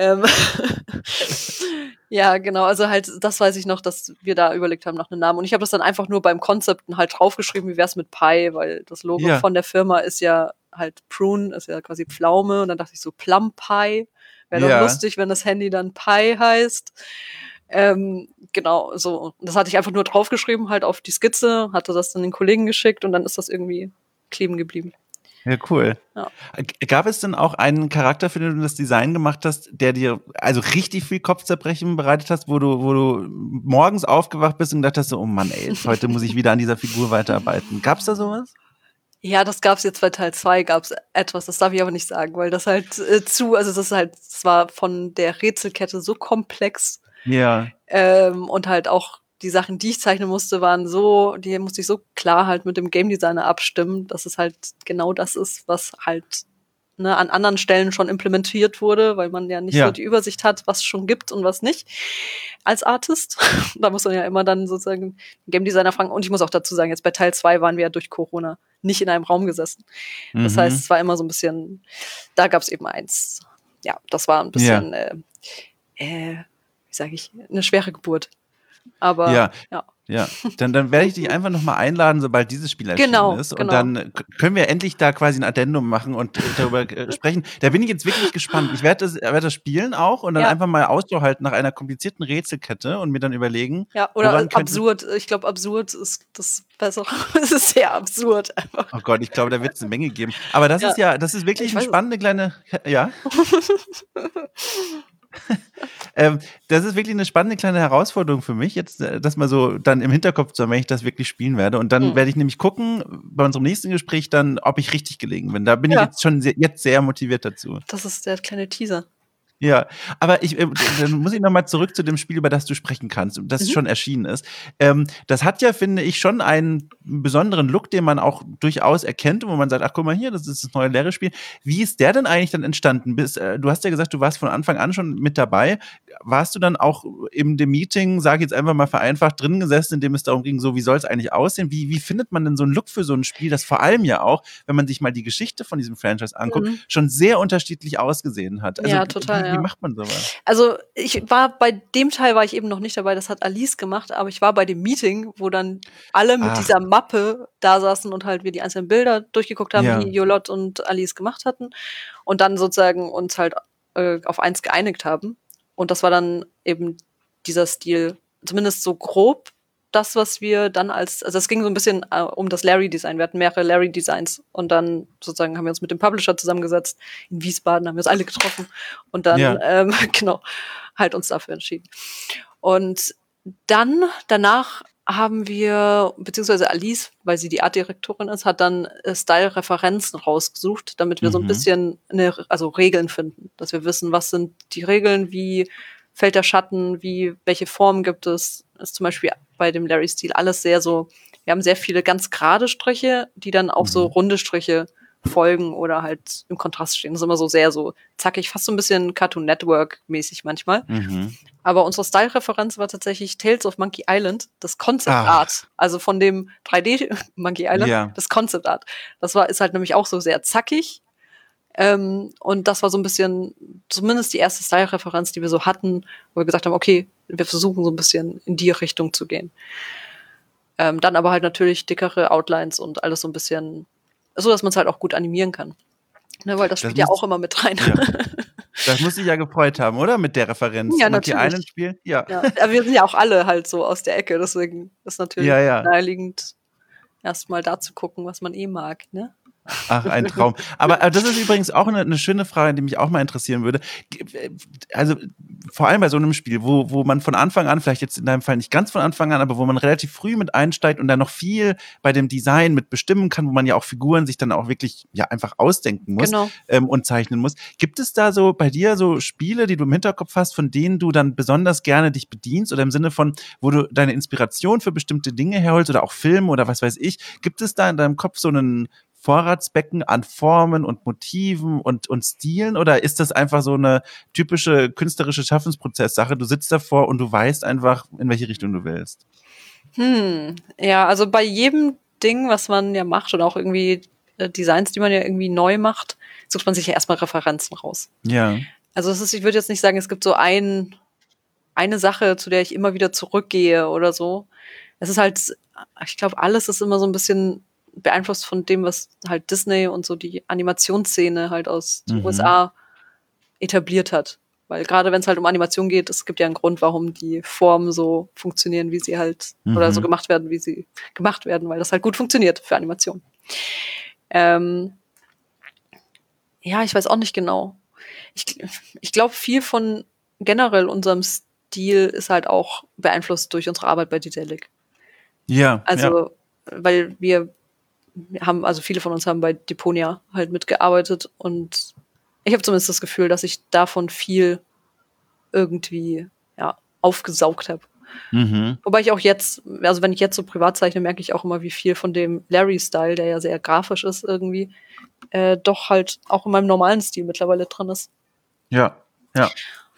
Ja, genau, also halt, das weiß ich noch, dass wir da überlegt haben nach einem Namen. Und ich habe das dann einfach nur beim Konzepten halt draufgeschrieben, wie wär's mit Pi, weil das Logo von der Firma ist ja halt Prune, ist ja quasi Pflaume. Und dann dachte ich so, Plum Pie. Wäre doch lustig, wenn das Handy dann Pi heißt. Genau, so. Und das hatte ich einfach nur draufgeschrieben, halt auf die Skizze, hatte das dann den Kollegen geschickt und dann ist das irgendwie kleben geblieben. Ja, cool. Ja. Gab es denn auch einen Charakter, für den du das Design gemacht hast, der dir also richtig viel Kopfzerbrechen bereitet hast, wo du morgens aufgewacht bist und gedacht hast, so, oh Mann, ey, heute muss ich wieder an dieser Figur weiterarbeiten. Gab's da sowas? Ja, das gab's jetzt bei Teil 2, gab's etwas, das darf ich aber nicht sagen, weil das halt das war von der Rätselkette so komplex. Ja. Und halt auch die Sachen, die ich zeichnen musste, waren so, die musste ich so klar halt mit dem Game Designer abstimmen, dass es halt genau das ist, was halt an anderen Stellen schon implementiert wurde, weil man ja nicht so die Übersicht hat, was es schon gibt und was nicht als Artist. Da muss man ja immer dann sozusagen den Game Designer fragen. Und ich muss auch dazu sagen, jetzt bei Teil 2 waren wir ja durch Corona nicht in einem Raum gesessen. Das heißt, es war immer so ein bisschen, da gab es eben eins. Ja, das war ein bisschen, wie sage ich, eine schwere Geburt. Aber ja. Dann werde ich dich einfach nochmal einladen, sobald dieses Spiel erschienen ist. Und dann können wir endlich da quasi ein Addendum machen und darüber sprechen. Da bin ich jetzt wirklich gespannt. Ich werde das spielen auch und dann einfach mal Ausschau halten nach einer komplizierten Rätselkette und mir dann überlegen. Ja, oder absurd. Ich glaube, absurd ist das Bessere. Es ist sehr absurd einfach. Oh Gott, ich glaube, da wird es eine Menge geben. Aber das ist wirklich eine spannende kleine, das ist wirklich eine spannende kleine Herausforderung für mich, jetzt das mal so dann im Hinterkopf zu haben, wenn ich das wirklich spielen werde. Und dann werde ich nämlich gucken, bei unserem nächsten Gespräch dann, ob ich richtig gelegen bin. Da bin ich jetzt schon sehr motiviert dazu. Das ist der kleine Teaser. Ja, aber dann muss ich nochmal zurück zu dem Spiel, über das du sprechen kannst, das schon erschienen ist. Das hat ja, finde ich, schon einen besonderen Look, den man auch durchaus erkennt, wo man sagt, ach guck mal hier, das ist das neue Larry-Spiel. Wie ist der denn eigentlich dann entstanden? Du hast ja gesagt, du warst von Anfang an schon mit dabei. Warst du dann auch in dem Meeting, sage ich jetzt einfach mal vereinfacht, drin gesessen, in dem es darum ging, so wie soll es eigentlich aussehen? Wie findet man denn so einen Look für so ein Spiel, das vor allem ja auch, wenn man sich mal die Geschichte von diesem Franchise anguckt, schon sehr unterschiedlich ausgesehen hat? Also, ja, total. Wie macht man sowas? Also bei dem Teil war ich eben noch nicht dabei, das hat Alice gemacht, aber ich war bei dem Meeting, wo dann alle mit dieser Mappe da saßen und halt wir die einzelnen Bilder durchgeguckt haben, die Jolot und Alice gemacht hatten und dann sozusagen uns halt auf eins geeinigt haben. Und das war dann eben dieser Stil, zumindest so grob, das, was wir dann also es ging so ein bisschen um das Larry-Design. Wir hatten mehrere Larry-Designs und dann sozusagen haben wir uns mit dem Publisher zusammengesetzt. In Wiesbaden haben wir uns alle getroffen und dann, halt uns dafür entschieden. Und dann, danach haben wir, beziehungsweise Alice, weil sie die Artdirektorin ist, hat dann Style-Referenzen rausgesucht, damit wir so ein bisschen Regeln finden, dass wir wissen, was sind die Regeln, wie fällt der Schatten, welche Formen gibt es. Das ist zum Beispiel bei dem Larry-Stil alles sehr so, wir haben sehr viele ganz gerade Striche, die dann auf so runde Striche folgen oder halt im Kontrast stehen. Das ist immer so sehr so zackig, fast so ein bisschen Cartoon Network-mäßig manchmal. Aber unsere Style-Referenz war tatsächlich Tales of Monkey Island, das Concept Art. Also von dem 3D Monkey Island, das Concept Art. Ist halt nämlich auch so sehr zackig. Und das war so ein bisschen, zumindest die erste Style-Referenz, die wir so hatten, wo wir gesagt haben, okay, wir versuchen so ein bisschen in die Richtung zu gehen. Dann aber halt natürlich dickere Outlines und alles so ein bisschen, so dass man es halt auch gut animieren kann. Ne, weil das spielt ja auch immer mit rein. Ja. Das muss sich ja gefreut haben, oder? Mit der Referenz. Ja, natürlich. Monkey Island Spiel? Ja. Aber wir sind ja auch alle halt so aus der Ecke, deswegen ist natürlich naheliegend, erstmal da zu gucken, was man mag, ne? Ach, ein Traum. Aber das ist übrigens auch eine schöne Frage, die mich auch mal interessieren würde. Also vor allem bei so einem Spiel, wo man von Anfang an, vielleicht jetzt in deinem Fall nicht ganz von Anfang an, aber wo man relativ früh mit einsteigt und dann noch viel bei dem Design mit bestimmen kann, wo man ja auch Figuren sich dann auch wirklich einfach ausdenken muss und zeichnen muss. Gibt es da so bei dir so Spiele, die du im Hinterkopf hast, von denen du dann besonders gerne dich bedienst oder im Sinne von, wo du deine Inspiration für bestimmte Dinge herholst oder auch Filme oder was weiß ich? Gibt es da in deinem Kopf so einen Vorratsbecken an Formen und Motiven und Stilen oder ist das einfach so eine typische künstlerische Schaffensprozesssache? Du sitzt davor und du weißt einfach, in welche Richtung du willst. Ja, also bei jedem Ding, was man ja macht und auch irgendwie Designs, die man ja irgendwie neu macht, sucht man sich ja erstmal Referenzen raus. Ja. Also ich würde jetzt nicht sagen, es gibt so eine Sache, zu der ich immer wieder zurückgehe oder so. Es ist halt, ich glaube, alles ist immer so ein bisschen beeinflusst von dem, was halt Disney und so die Animationsszene halt aus den USA etabliert hat. Weil gerade wenn es halt um Animation geht, es gibt ja einen Grund, warum die Formen so funktionieren, wie sie halt, oder so gemacht werden, wie sie gemacht werden, weil das halt gut funktioniert für Animation. Ja, ich weiß auch nicht genau. Ich glaube, viel von generell unserem Stil ist halt auch beeinflusst durch unsere Arbeit bei Dedelic. Ja. Also, weil wir haben, also viele von uns haben bei Deponia halt mitgearbeitet und ich habe zumindest das Gefühl, dass ich davon viel irgendwie aufgesaugt habe. Mhm. Wobei ich auch jetzt, also wenn ich jetzt so privat zeichne, merke ich auch immer, wie viel von dem Larry-Style, der ja sehr grafisch ist irgendwie, doch halt auch in meinem normalen Stil mittlerweile drin ist. Ja, ja.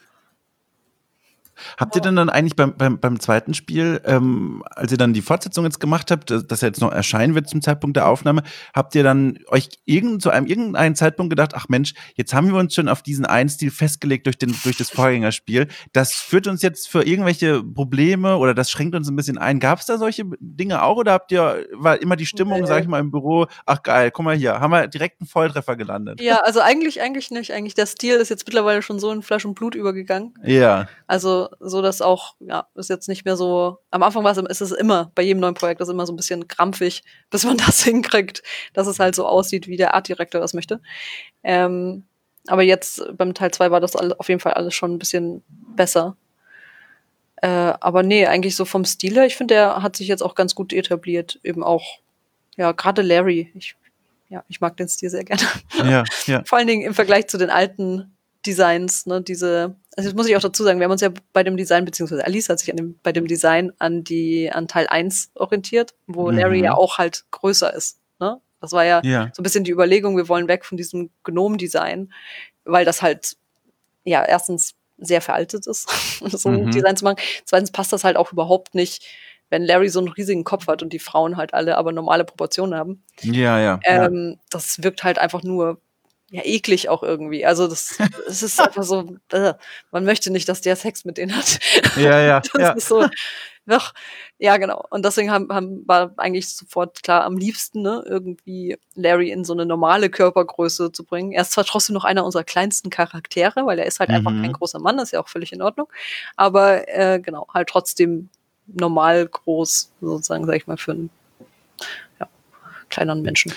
Habt ihr denn dann eigentlich beim zweiten Spiel, als ihr dann die Fortsetzung jetzt gemacht habt, das ja jetzt noch erscheinen wird zum Zeitpunkt der Aufnahme, habt ihr dann euch zu irgendeinem Zeitpunkt gedacht, ach Mensch, jetzt haben wir uns schon auf diesen einen Stil festgelegt durch das Vorgängerspiel. Das führt uns jetzt für irgendwelche Probleme oder das schränkt uns ein bisschen ein. Gab es da solche Dinge auch oder war immer die Stimmung, sag ich mal, im Büro, ach geil, guck mal hier, haben wir direkt einen Volltreffer gelandet? Ja, also eigentlich nicht. Eigentlich der Stil ist jetzt mittlerweile schon so in Fleisch und Blut übergegangen. Ja. Also so, dass auch, ja, ist jetzt nicht mehr so, am Anfang ist es immer, bei jedem neuen Projekt ist es immer so ein bisschen krampfig, bis man das hinkriegt, dass es halt so aussieht, wie der Artdirektor das möchte. Aber jetzt beim Teil 2 war das auf jeden Fall alles schon ein bisschen besser. Aber nee, eigentlich so vom Stil her, ich finde, der hat sich jetzt auch ganz gut etabliert. Eben auch, ja, gerade Larry. Ich mag den Stil sehr gerne. Ja, ja. Vor allen Dingen im Vergleich zu den alten Designs, ne, also jetzt muss ich auch dazu sagen, wir haben uns ja bei dem Design, beziehungsweise Alice hat sich bei dem Design an Teil 1 orientiert, wo Larry ja auch halt größer ist, ne? Das war ja so ein bisschen die Überlegung, wir wollen weg von diesem Gnome-Design, weil das halt, ja, erstens sehr veraltet ist, so ein Design zu machen. Zweitens passt das halt auch überhaupt nicht, wenn Larry so einen riesigen Kopf hat und die Frauen halt alle aber normale Proportionen haben. Ja. Das wirkt halt einfach nur, ja, eklig auch irgendwie. Also das ist einfach so, man möchte nicht, dass der Sex mit denen hat. Ja. Das ist so, doch, ja, genau. Und deswegen war eigentlich sofort klar, am liebsten, ne, irgendwie Larry in so eine normale Körpergröße zu bringen. Er ist zwar trotzdem noch einer unserer kleinsten Charaktere, weil er ist halt einfach kein großer Mann, das ist ja auch völlig in Ordnung. Aber genau, halt trotzdem normal groß, sozusagen, sag ich mal, für einen kleineren Menschen.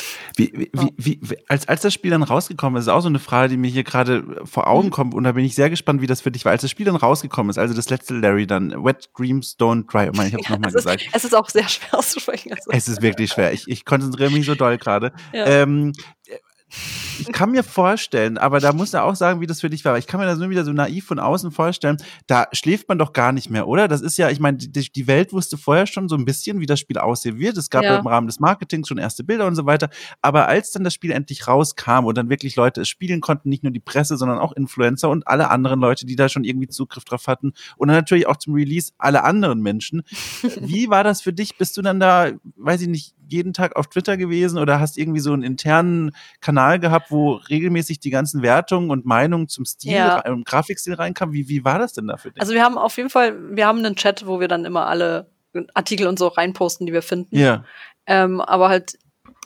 Als das Spiel dann rausgekommen ist auch so eine Frage, die mir hier gerade vor Augen kommt und da bin ich sehr gespannt, wie das für dich war. Als das Spiel dann rausgekommen ist, also das letzte Larry dann, Wet Dreams Don't Dry, ich hab's nochmal gesagt. Es ist auch sehr schwer auszusprechen. Also. Es ist wirklich schwer. Ich konzentriere mich so doll gerade. Ja. Ich kann mir vorstellen, aber da musst du auch sagen, wie das für dich war. Ich kann mir das nur wieder so naiv von außen vorstellen. Da schläft man doch gar nicht mehr, oder? Das ist ja, ich meine, die Welt wusste vorher schon so ein bisschen, wie das Spiel aussehen wird. Es gab ja im Rahmen des Marketings schon erste Bilder und so weiter. Aber als dann das Spiel endlich rauskam und dann wirklich Leute es spielen konnten, nicht nur die Presse, sondern auch Influencer und alle anderen Leute, die da schon irgendwie Zugriff drauf hatten und dann natürlich auch zum Release alle anderen Menschen. Wie war das für dich? Bist du dann da, weiß ich nicht, jeden Tag auf Twitter gewesen oder hast irgendwie so einen internen Kanal gehabt, wo regelmäßig die ganzen Wertungen und Meinungen zum Stil und Grafikstil reinkamen? Wie war das denn da für dich? Also wir haben auf jeden Fall, einen Chat, wo wir dann immer alle Artikel und so reinposten, die wir finden. Ja. Aber halt,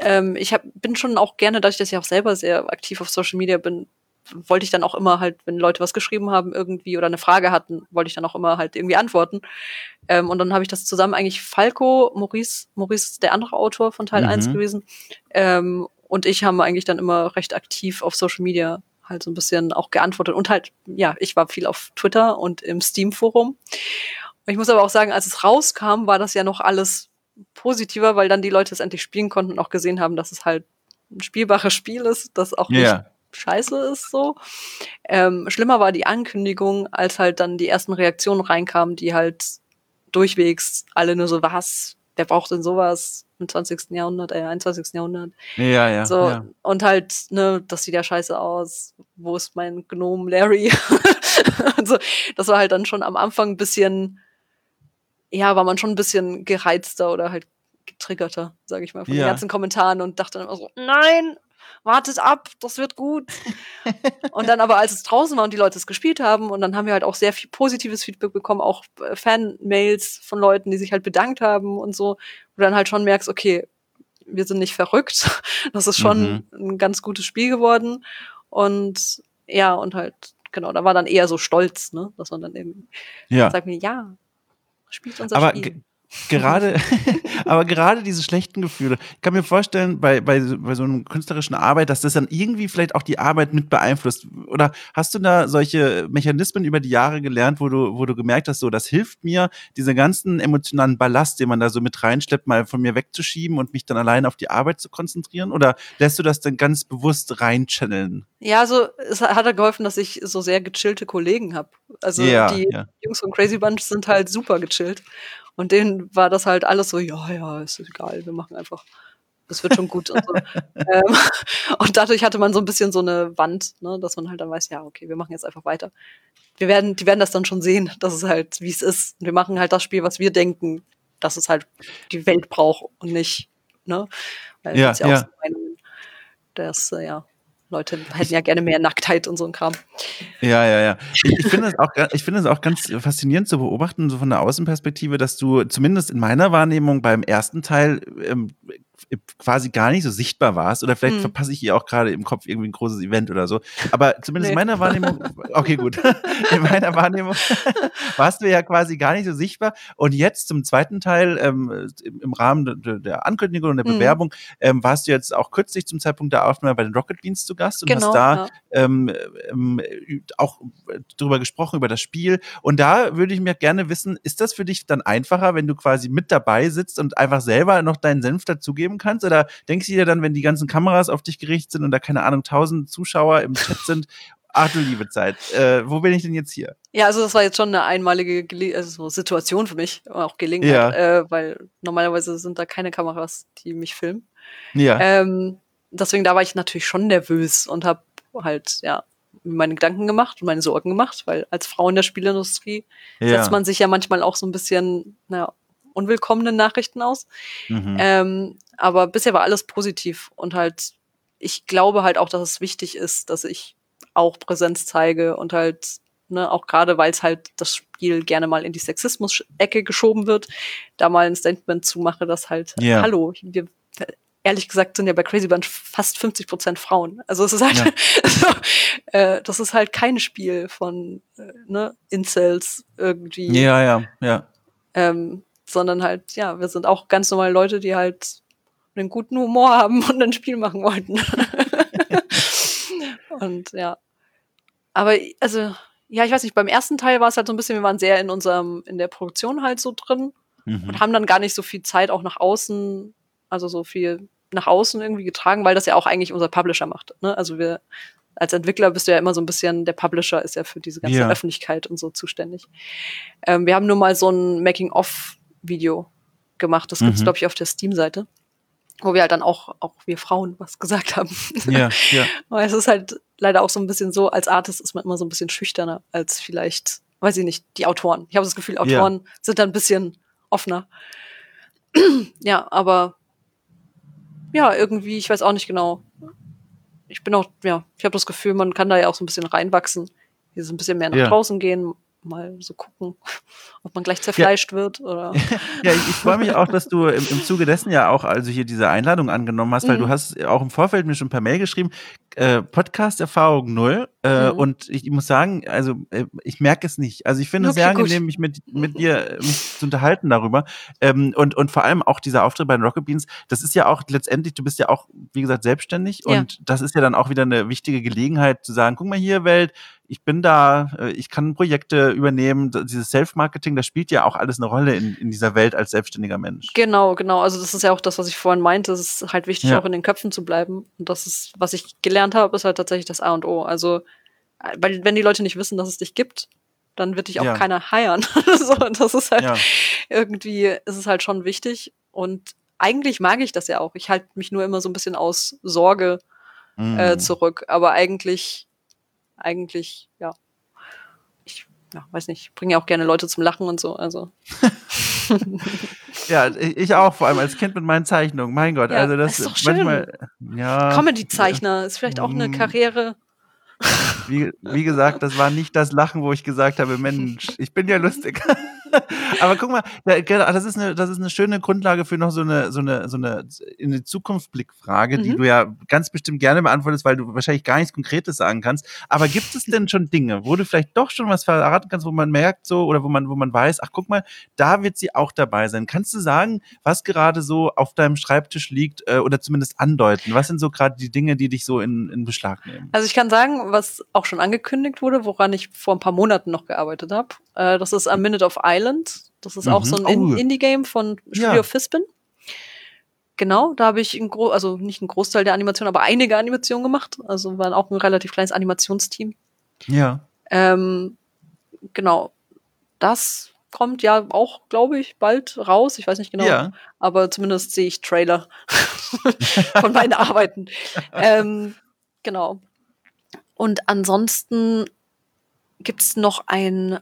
bin schon auch gerne, dadurch, dass ich auch selber sehr aktiv auf Social Media bin, wollte ich dann auch immer halt, wenn Leute was geschrieben haben irgendwie oder eine Frage hatten, wollte ich dann auch immer halt irgendwie antworten. Und dann habe ich das zusammen eigentlich Maurice ist der andere Autor von Teil 1 gewesen, und ich haben eigentlich dann immer recht aktiv auf Social Media halt so ein bisschen auch geantwortet und halt, ja, ich war viel auf Twitter und im Steam-Forum. Ich muss aber auch sagen, als es rauskam, war das ja noch alles positiver, weil dann die Leute es endlich spielen konnten und auch gesehen haben, dass es halt ein spielbares Spiel ist, das auch nicht scheiße ist so. Schlimmer war die Ankündigung, als halt dann die ersten Reaktionen reinkamen, die halt durchwegs alle nur so, was? Wer braucht denn sowas im 20. Jahrhundert, 21. Jahrhundert? Ja. So, ja. Und halt, ne, das sieht ja scheiße aus. Wo ist mein Gnome Larry? Also, das war halt dann schon am Anfang ein bisschen, ja, war man schon ein bisschen gereizter oder halt getriggerter, sage ich mal, von den ganzen Kommentaren und dachte dann immer so, nein, wartet ab, das wird gut. Und dann aber, als es draußen war und die Leute es gespielt haben, und dann haben wir halt auch sehr viel positives Feedback bekommen, auch Fan-Mails von Leuten, die sich halt bedankt haben und so, wo du dann halt schon merkst, okay, wir sind nicht verrückt. Das ist schon ein ganz gutes Spiel geworden. Und ja, und halt, genau, da war dann eher so Stolz, ne, dass man dann irgendwie sagt mir, ja, spielt unser Spiel. Gerade, aber gerade diese schlechten Gefühle, ich kann mir vorstellen, bei so einer künstlerischen Arbeit, dass das dann irgendwie vielleicht auch die Arbeit mit beeinflusst. Oder hast du da solche Mechanismen über die Jahre gelernt, wo du gemerkt hast, so, das hilft mir, diese ganzen emotionalen Ballast, den man da so mit reinschleppt, mal von mir wegzuschieben und mich dann allein auf die Arbeit zu konzentrieren? Oder lässt du das dann ganz bewusst reinchanneln? Ja, also es hat ja geholfen, dass ich so sehr gechillte Kollegen habe. Also Ja, die ja. Jungs von Crazy Bunch sind halt super gechillt. Und denen war das halt alles so, ja, ja, ist egal, wir machen einfach, das wird schon gut und so. Ähm, und dadurch hatte man so ein bisschen so eine Wand, ne, dass man halt dann weiß, ja, okay, wir machen jetzt einfach weiter. Die werden das dann schon sehen, dass es halt, wie es ist. Und wir machen halt das Spiel, was wir denken, dass es halt die Welt braucht und nicht, ne? Weil da Ja, gibt's ja auch so ja. Meinungen, dass, ja, Leute hätten ja gerne mehr Nacktheit und so ein Kram. Ja, ja, ja. Ich finde es auch ganz faszinierend zu beobachten, so von der Außenperspektive, dass du zumindest in meiner Wahrnehmung beim ersten Teil quasi gar nicht so sichtbar warst. Oder vielleicht verpasse ich hier auch gerade im Kopf irgendwie ein großes Event oder so. Aber zumindest in Nee. meiner Wahrnehmung, okay, gut. In meiner Wahrnehmung warst du ja quasi gar nicht so sichtbar. Und jetzt zum zweiten Teil, im Rahmen der Ankündigung und der Bewerbung, warst du jetzt auch kürzlich zum Zeitpunkt der Aufnahme bei den Rocket Beans zu Gast und hast Genau, da ja. auch drüber gesprochen, über das Spiel. Und da würde ich mir gerne wissen, ist das für dich dann einfacher, wenn du quasi mit dabei sitzt und einfach selber noch deinen Senf dazugeben kannst? Oder denkst du dir dann, wenn die ganzen Kameras auf dich gerichtet sind und da, keine Ahnung, 1000 Zuschauer im Chat sind, ach du liebe Zeit, wo bin ich denn jetzt hier? Ja, also das war jetzt schon eine einmalige Situation für mich, auch Gelegenheit, weil normalerweise sind da keine Kameras, die mich filmen. Ja. Deswegen da war ich natürlich schon nervös und habe halt, ja, meine Gedanken gemacht und meine Sorgen gemacht, weil als Frau in der Spielindustrie setzt man sich ja manchmal auch so ein bisschen, unwillkommene Nachrichten aus. Aber bisher war alles positiv und halt, ich glaube halt auch, dass es wichtig ist, dass ich auch Präsenz zeige und halt, ne, auch gerade, weil es halt das Spiel gerne mal in die Sexismus-Ecke geschoben wird, da mal ein Statement zu mache, dass halt, hallo, wir ehrlich gesagt sind ja bei Crazy Bunch fast 50% Frauen. Also es ist halt, das ist halt kein Spiel von Incels irgendwie. Ja. Sondern halt, ja, wir sind auch ganz normale Leute, die halt einen guten Humor haben und ein Spiel machen wollten. Und ja. Aber, also, ja, ich weiß nicht, beim ersten Teil war es halt so ein bisschen, wir waren sehr in der Produktion halt so drin und haben dann gar nicht so viel Zeit auch nach außen, also so viel nach außen irgendwie getragen, weil das ja auch eigentlich unser Publisher macht. Ne? Also wir als Entwickler bist du ja immer so ein bisschen, der Publisher ist ja für diese ganze Öffentlichkeit und so zuständig. Wir haben nur mal so ein Making-of-Video gemacht, das gibt's, glaube ich, auf der Steam-Seite, wo wir halt dann auch wir Frauen was gesagt haben. Ja. Weil es ist halt leider auch so ein bisschen so, als Artist ist man immer so ein bisschen schüchterner als vielleicht, weiß ich nicht, die Autoren. Ich habe das Gefühl, Autoren sind da ein bisschen offener. Ja, aber ja, irgendwie, ich weiß auch nicht genau. Ich habe das Gefühl, man kann da ja auch so ein bisschen reinwachsen. Hier so ein bisschen mehr nach draußen gehen, mal so gucken, ob man gleich zerfleischt wird oder. Ja, ich freue mich auch, dass du im Zuge dessen ja auch also hier diese Einladung angenommen hast, weil du hast auch im Vorfeld mir schon per Mail geschrieben, Podcast-Erfahrung 0. Und ich muss sagen, also ich merke es nicht. Also ich finde es sehr angenehm, mich mit dir zu unterhalten darüber. Und vor allem auch dieser Auftritt bei den Rocket Beans, das ist ja auch letztendlich, du bist ja auch, wie gesagt, selbstständig. Und das ist ja dann auch wieder eine wichtige Gelegenheit zu sagen, guck mal hier, Welt, ich bin da, ich kann Projekte übernehmen. Dieses Self-Marketing, das spielt ja auch alles eine Rolle in dieser Welt als selbstständiger Mensch. Genau. Also das ist ja auch das, was ich vorhin meinte. Es ist halt wichtig, auch in den Köpfen zu bleiben. Und das ist, was ich gelernt habe, ist halt tatsächlich das A und O. Also, weil wenn die Leute nicht wissen, dass es dich gibt, dann wird dich auch keiner hiren. So, das ist halt irgendwie, ist es halt schon wichtig. Und eigentlich mag ich das ja auch. Ich halte mich nur immer so ein bisschen aus Sorge zurück. Aber eigentlich, ja. Ich weiß nicht, ich bringe ja auch gerne Leute zum Lachen und so. Also. Ja, ich auch, vor allem als Kind mit meinen Zeichnungen. Mein Gott, also das ist doch schön. manchmal. Comedy-Zeichner ist vielleicht auch eine Karriere. Wie gesagt, das war nicht das Lachen, wo ich gesagt habe, Mensch, ich bin ja lustig. Aber guck mal, das ist eine schöne Grundlage für noch so eine in die Zukunft Blickfrage, die du ja ganz bestimmt gerne beantwortest, weil du wahrscheinlich gar nichts Konkretes sagen kannst. Aber gibt es denn schon Dinge, wo du vielleicht doch schon was verraten kannst, wo man merkt so, oder wo man weiß, ach guck mal, da wird sie auch dabei sein. Kannst du sagen, was gerade so auf deinem Schreibtisch liegt, oder zumindest andeuten? Was sind so gerade die Dinge, die dich so in Beschlag nehmen? Also ich kann sagen, was auch schon angekündigt wurde, woran ich vor ein paar Monaten noch gearbeitet habe. Das ist A Minute of Island. Das ist auch so ein Indie-Game von Studio Fispin. Genau, da habe ich also nicht einen Großteil der Animation, aber einige Animationen gemacht. Also war auch ein relativ kleines Animationsteam. Ja. Genau. Das kommt ja auch, glaube ich, bald raus. Ich weiß nicht genau. Aber zumindest sehe ich Trailer von meinen Arbeiten. Genau. Und ansonsten gibt's noch ein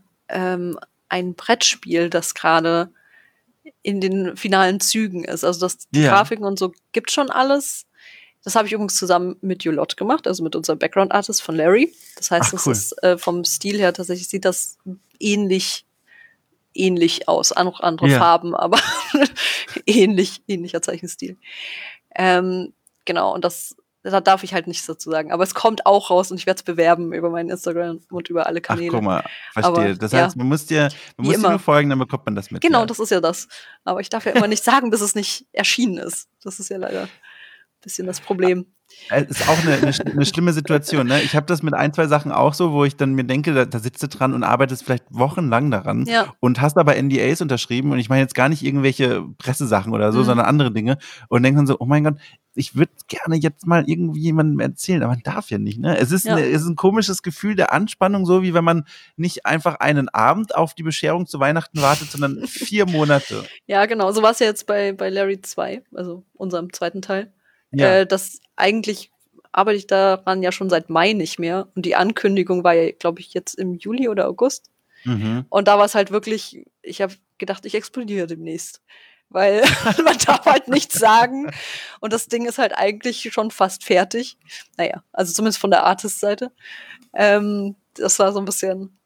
Brettspiel, das gerade in den finalen Zügen ist. Also die Grafiken und so gibt schon alles. Das habe ich übrigens zusammen mit Julot gemacht, also mit unserem Background Artist von Larry. Das heißt, das ist vom Stil her tatsächlich, sieht das ähnlich aus. Andere Farben, aber ähnlicher Zeichenstil. Genau, und da darf ich halt nichts dazu sagen. Aber es kommt auch raus und ich werde es bewerben über meinen Instagram und über alle Kanäle. Ach, guck mal, verstehe. Aber, das heißt, man muss dir nur folgen, dann bekommt man das mit. Genau, das ist ja das. Aber ich darf ja immer nicht sagen, bis es nicht erschienen ist. Das ist ja leider ein bisschen das Problem. Es ist auch eine schlimme Situation, ne? Ich habe das mit ein, zwei Sachen auch so, wo ich dann mir denke, da sitzt du dran und arbeitest vielleicht wochenlang daran und hast aber NDAs unterschrieben und ich meine jetzt gar nicht irgendwelche Pressesachen oder so, sondern andere Dinge und denke dann so, oh mein Gott, ich würde gerne jetzt mal irgendwie jemandem erzählen, aber man darf ja nicht, ne? Es ist ein komisches Gefühl der Anspannung, so wie wenn man nicht einfach einen Abend auf die Bescherung zu Weihnachten wartet, sondern 4 Monate. Ja, genau, so war es ja jetzt bei Larry 2, also unserem zweiten Teil. Das eigentlich arbeite ich daran ja schon seit Mai nicht mehr. Und die Ankündigung war ja, glaube ich, jetzt im Juli oder August. Und da war es halt wirklich, ich habe gedacht, ich explodiere demnächst. Weil man darf halt nichts sagen. Und das Ding ist halt eigentlich schon fast fertig. Naja, also zumindest von der Artist-Seite. Das war so ein bisschen,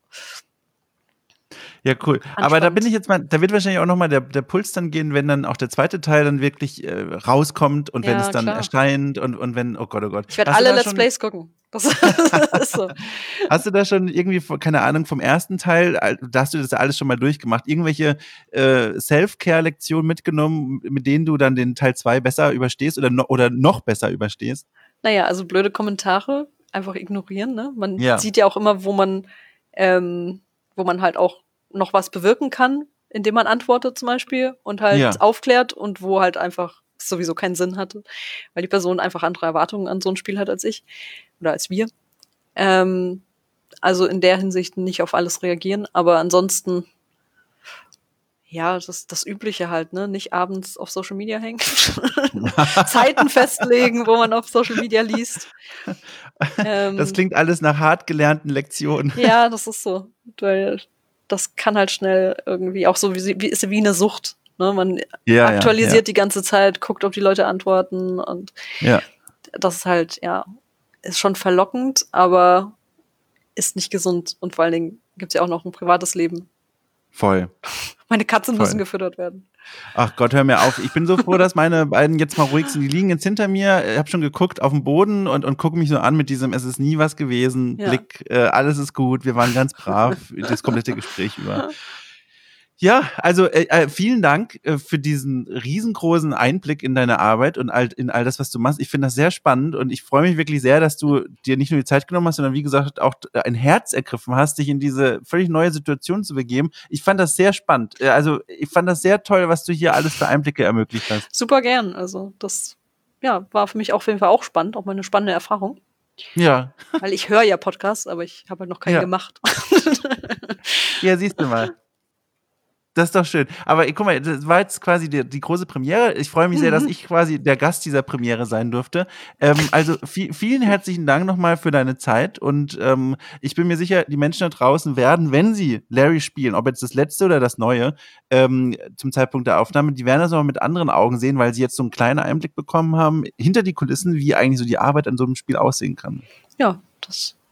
Ja, cool. Aber da bin ich jetzt mal, da wird wahrscheinlich auch nochmal der Puls dann gehen, wenn dann auch der zweite Teil dann wirklich rauskommt und wenn es dann erscheint und wenn, oh Gott. Ich werde alle Let's Plays gucken. Das ist so. Hast du da schon irgendwie, keine Ahnung, vom ersten Teil, da hast du das ja alles schon mal durchgemacht, irgendwelche Self-Care-Lektionen mitgenommen, mit denen du dann den Teil 2 besser überstehst oder noch besser überstehst? Naja, also blöde Kommentare einfach ignorieren, ne? Man sieht ja auch immer, wo man halt auch noch was bewirken kann, indem man antwortet zum Beispiel und halt aufklärt und wo halt einfach sowieso keinen Sinn hatte, weil die Person einfach andere Erwartungen an so ein Spiel hat als ich oder als wir. Also in der Hinsicht nicht auf alles reagieren, aber ansonsten das Übliche halt, ne? Nicht abends auf Social Media hängen. Zeiten festlegen, wo man auf Social Media liest. Das klingt alles nach hart gelernten Lektionen. Ja, das ist so. Weil das kann halt schnell irgendwie auch so ist wie eine Sucht. Ne? Man aktualisiert die ganze Zeit, guckt, ob die Leute antworten und das ist halt, ist schon verlockend, aber ist nicht gesund und vor allen Dingen gibt's ja auch noch ein privates Leben. Voll. Meine Katzen müssen gefüttert werden. Ach Gott, hör mir auf. Ich bin so froh, dass meine beiden jetzt mal ruhig sind. Die liegen jetzt hinter mir. Ich habe schon geguckt auf den Boden und gucke mich so an mit diesem es ist nie was gewesen Blick. Alles ist gut. Wir waren ganz brav das komplette Gespräch über. Ja, also vielen Dank für diesen riesengroßen Einblick in deine Arbeit und in all das, was du machst. Ich finde das sehr spannend und ich freue mich wirklich sehr, dass du dir nicht nur die Zeit genommen hast, sondern wie gesagt auch ein Herz ergriffen hast, dich in diese völlig neue Situation zu begeben. Ich fand das sehr spannend. Also ich fand das sehr toll, was du hier alles für Einblicke ermöglicht hast. Super gern. Also das war für mich auf jeden Fall auch spannend, auch mal eine spannende Erfahrung. Ja. Weil ich höre ja Podcasts, aber ich habe halt noch keinen gemacht. Ja, siehst du mal. Das ist doch schön. Aber guck mal, das war jetzt quasi die große Premiere. Ich freue mich sehr, dass ich quasi der Gast dieser Premiere sein durfte. Also vielen herzlichen Dank nochmal für deine Zeit und ich bin mir sicher, die Menschen da draußen werden, wenn sie Larry spielen, ob jetzt das letzte oder das neue, zum Zeitpunkt der Aufnahme, die werden das nochmal mit anderen Augen sehen, weil sie jetzt so einen kleinen Einblick bekommen haben, hinter die Kulissen, wie eigentlich so die Arbeit an so einem Spiel aussehen kann. Ja, das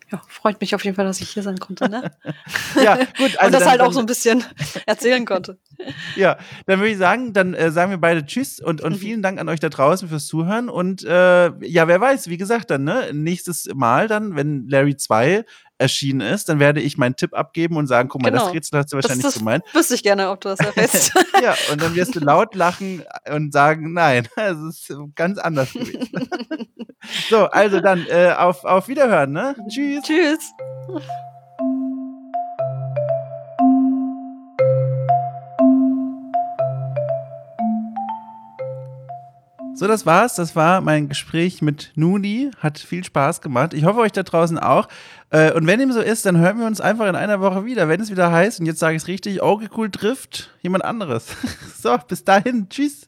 Ja, freut mich auf jeden Fall, dass ich hier sein konnte, ne? Ja, gut. Also und das dann, halt auch so ein bisschen erzählen konnte. Ja, dann würde ich sagen, dann sagen wir beide Tschüss und vielen Dank an euch da draußen fürs Zuhören. Und ja, wer weiß, wie gesagt, dann, ne, nächstes Mal dann, wenn Larry 2 erschienen ist, dann werde ich meinen Tipp abgeben und sagen, guck mal, das Rätsel hast du wahrscheinlich gemeint. Wüsste ich gerne, ob du das errätst. Ja, und dann wirst du laut lachen und sagen, nein, es ist ganz anders gewesen. So, also dann auf Wiederhören, ne? Tschüss. Tschüss. So, das war's. Das war mein Gespräch mit Nuni. Hat viel Spaß gemacht. Ich hoffe, euch da draußen auch. Und wenn dem so ist, dann hören wir uns einfach in einer Woche wieder, wenn es wieder heißt, und jetzt sage ich es richtig, okay, cool, trifft jemand anderes. So, bis dahin. Tschüss.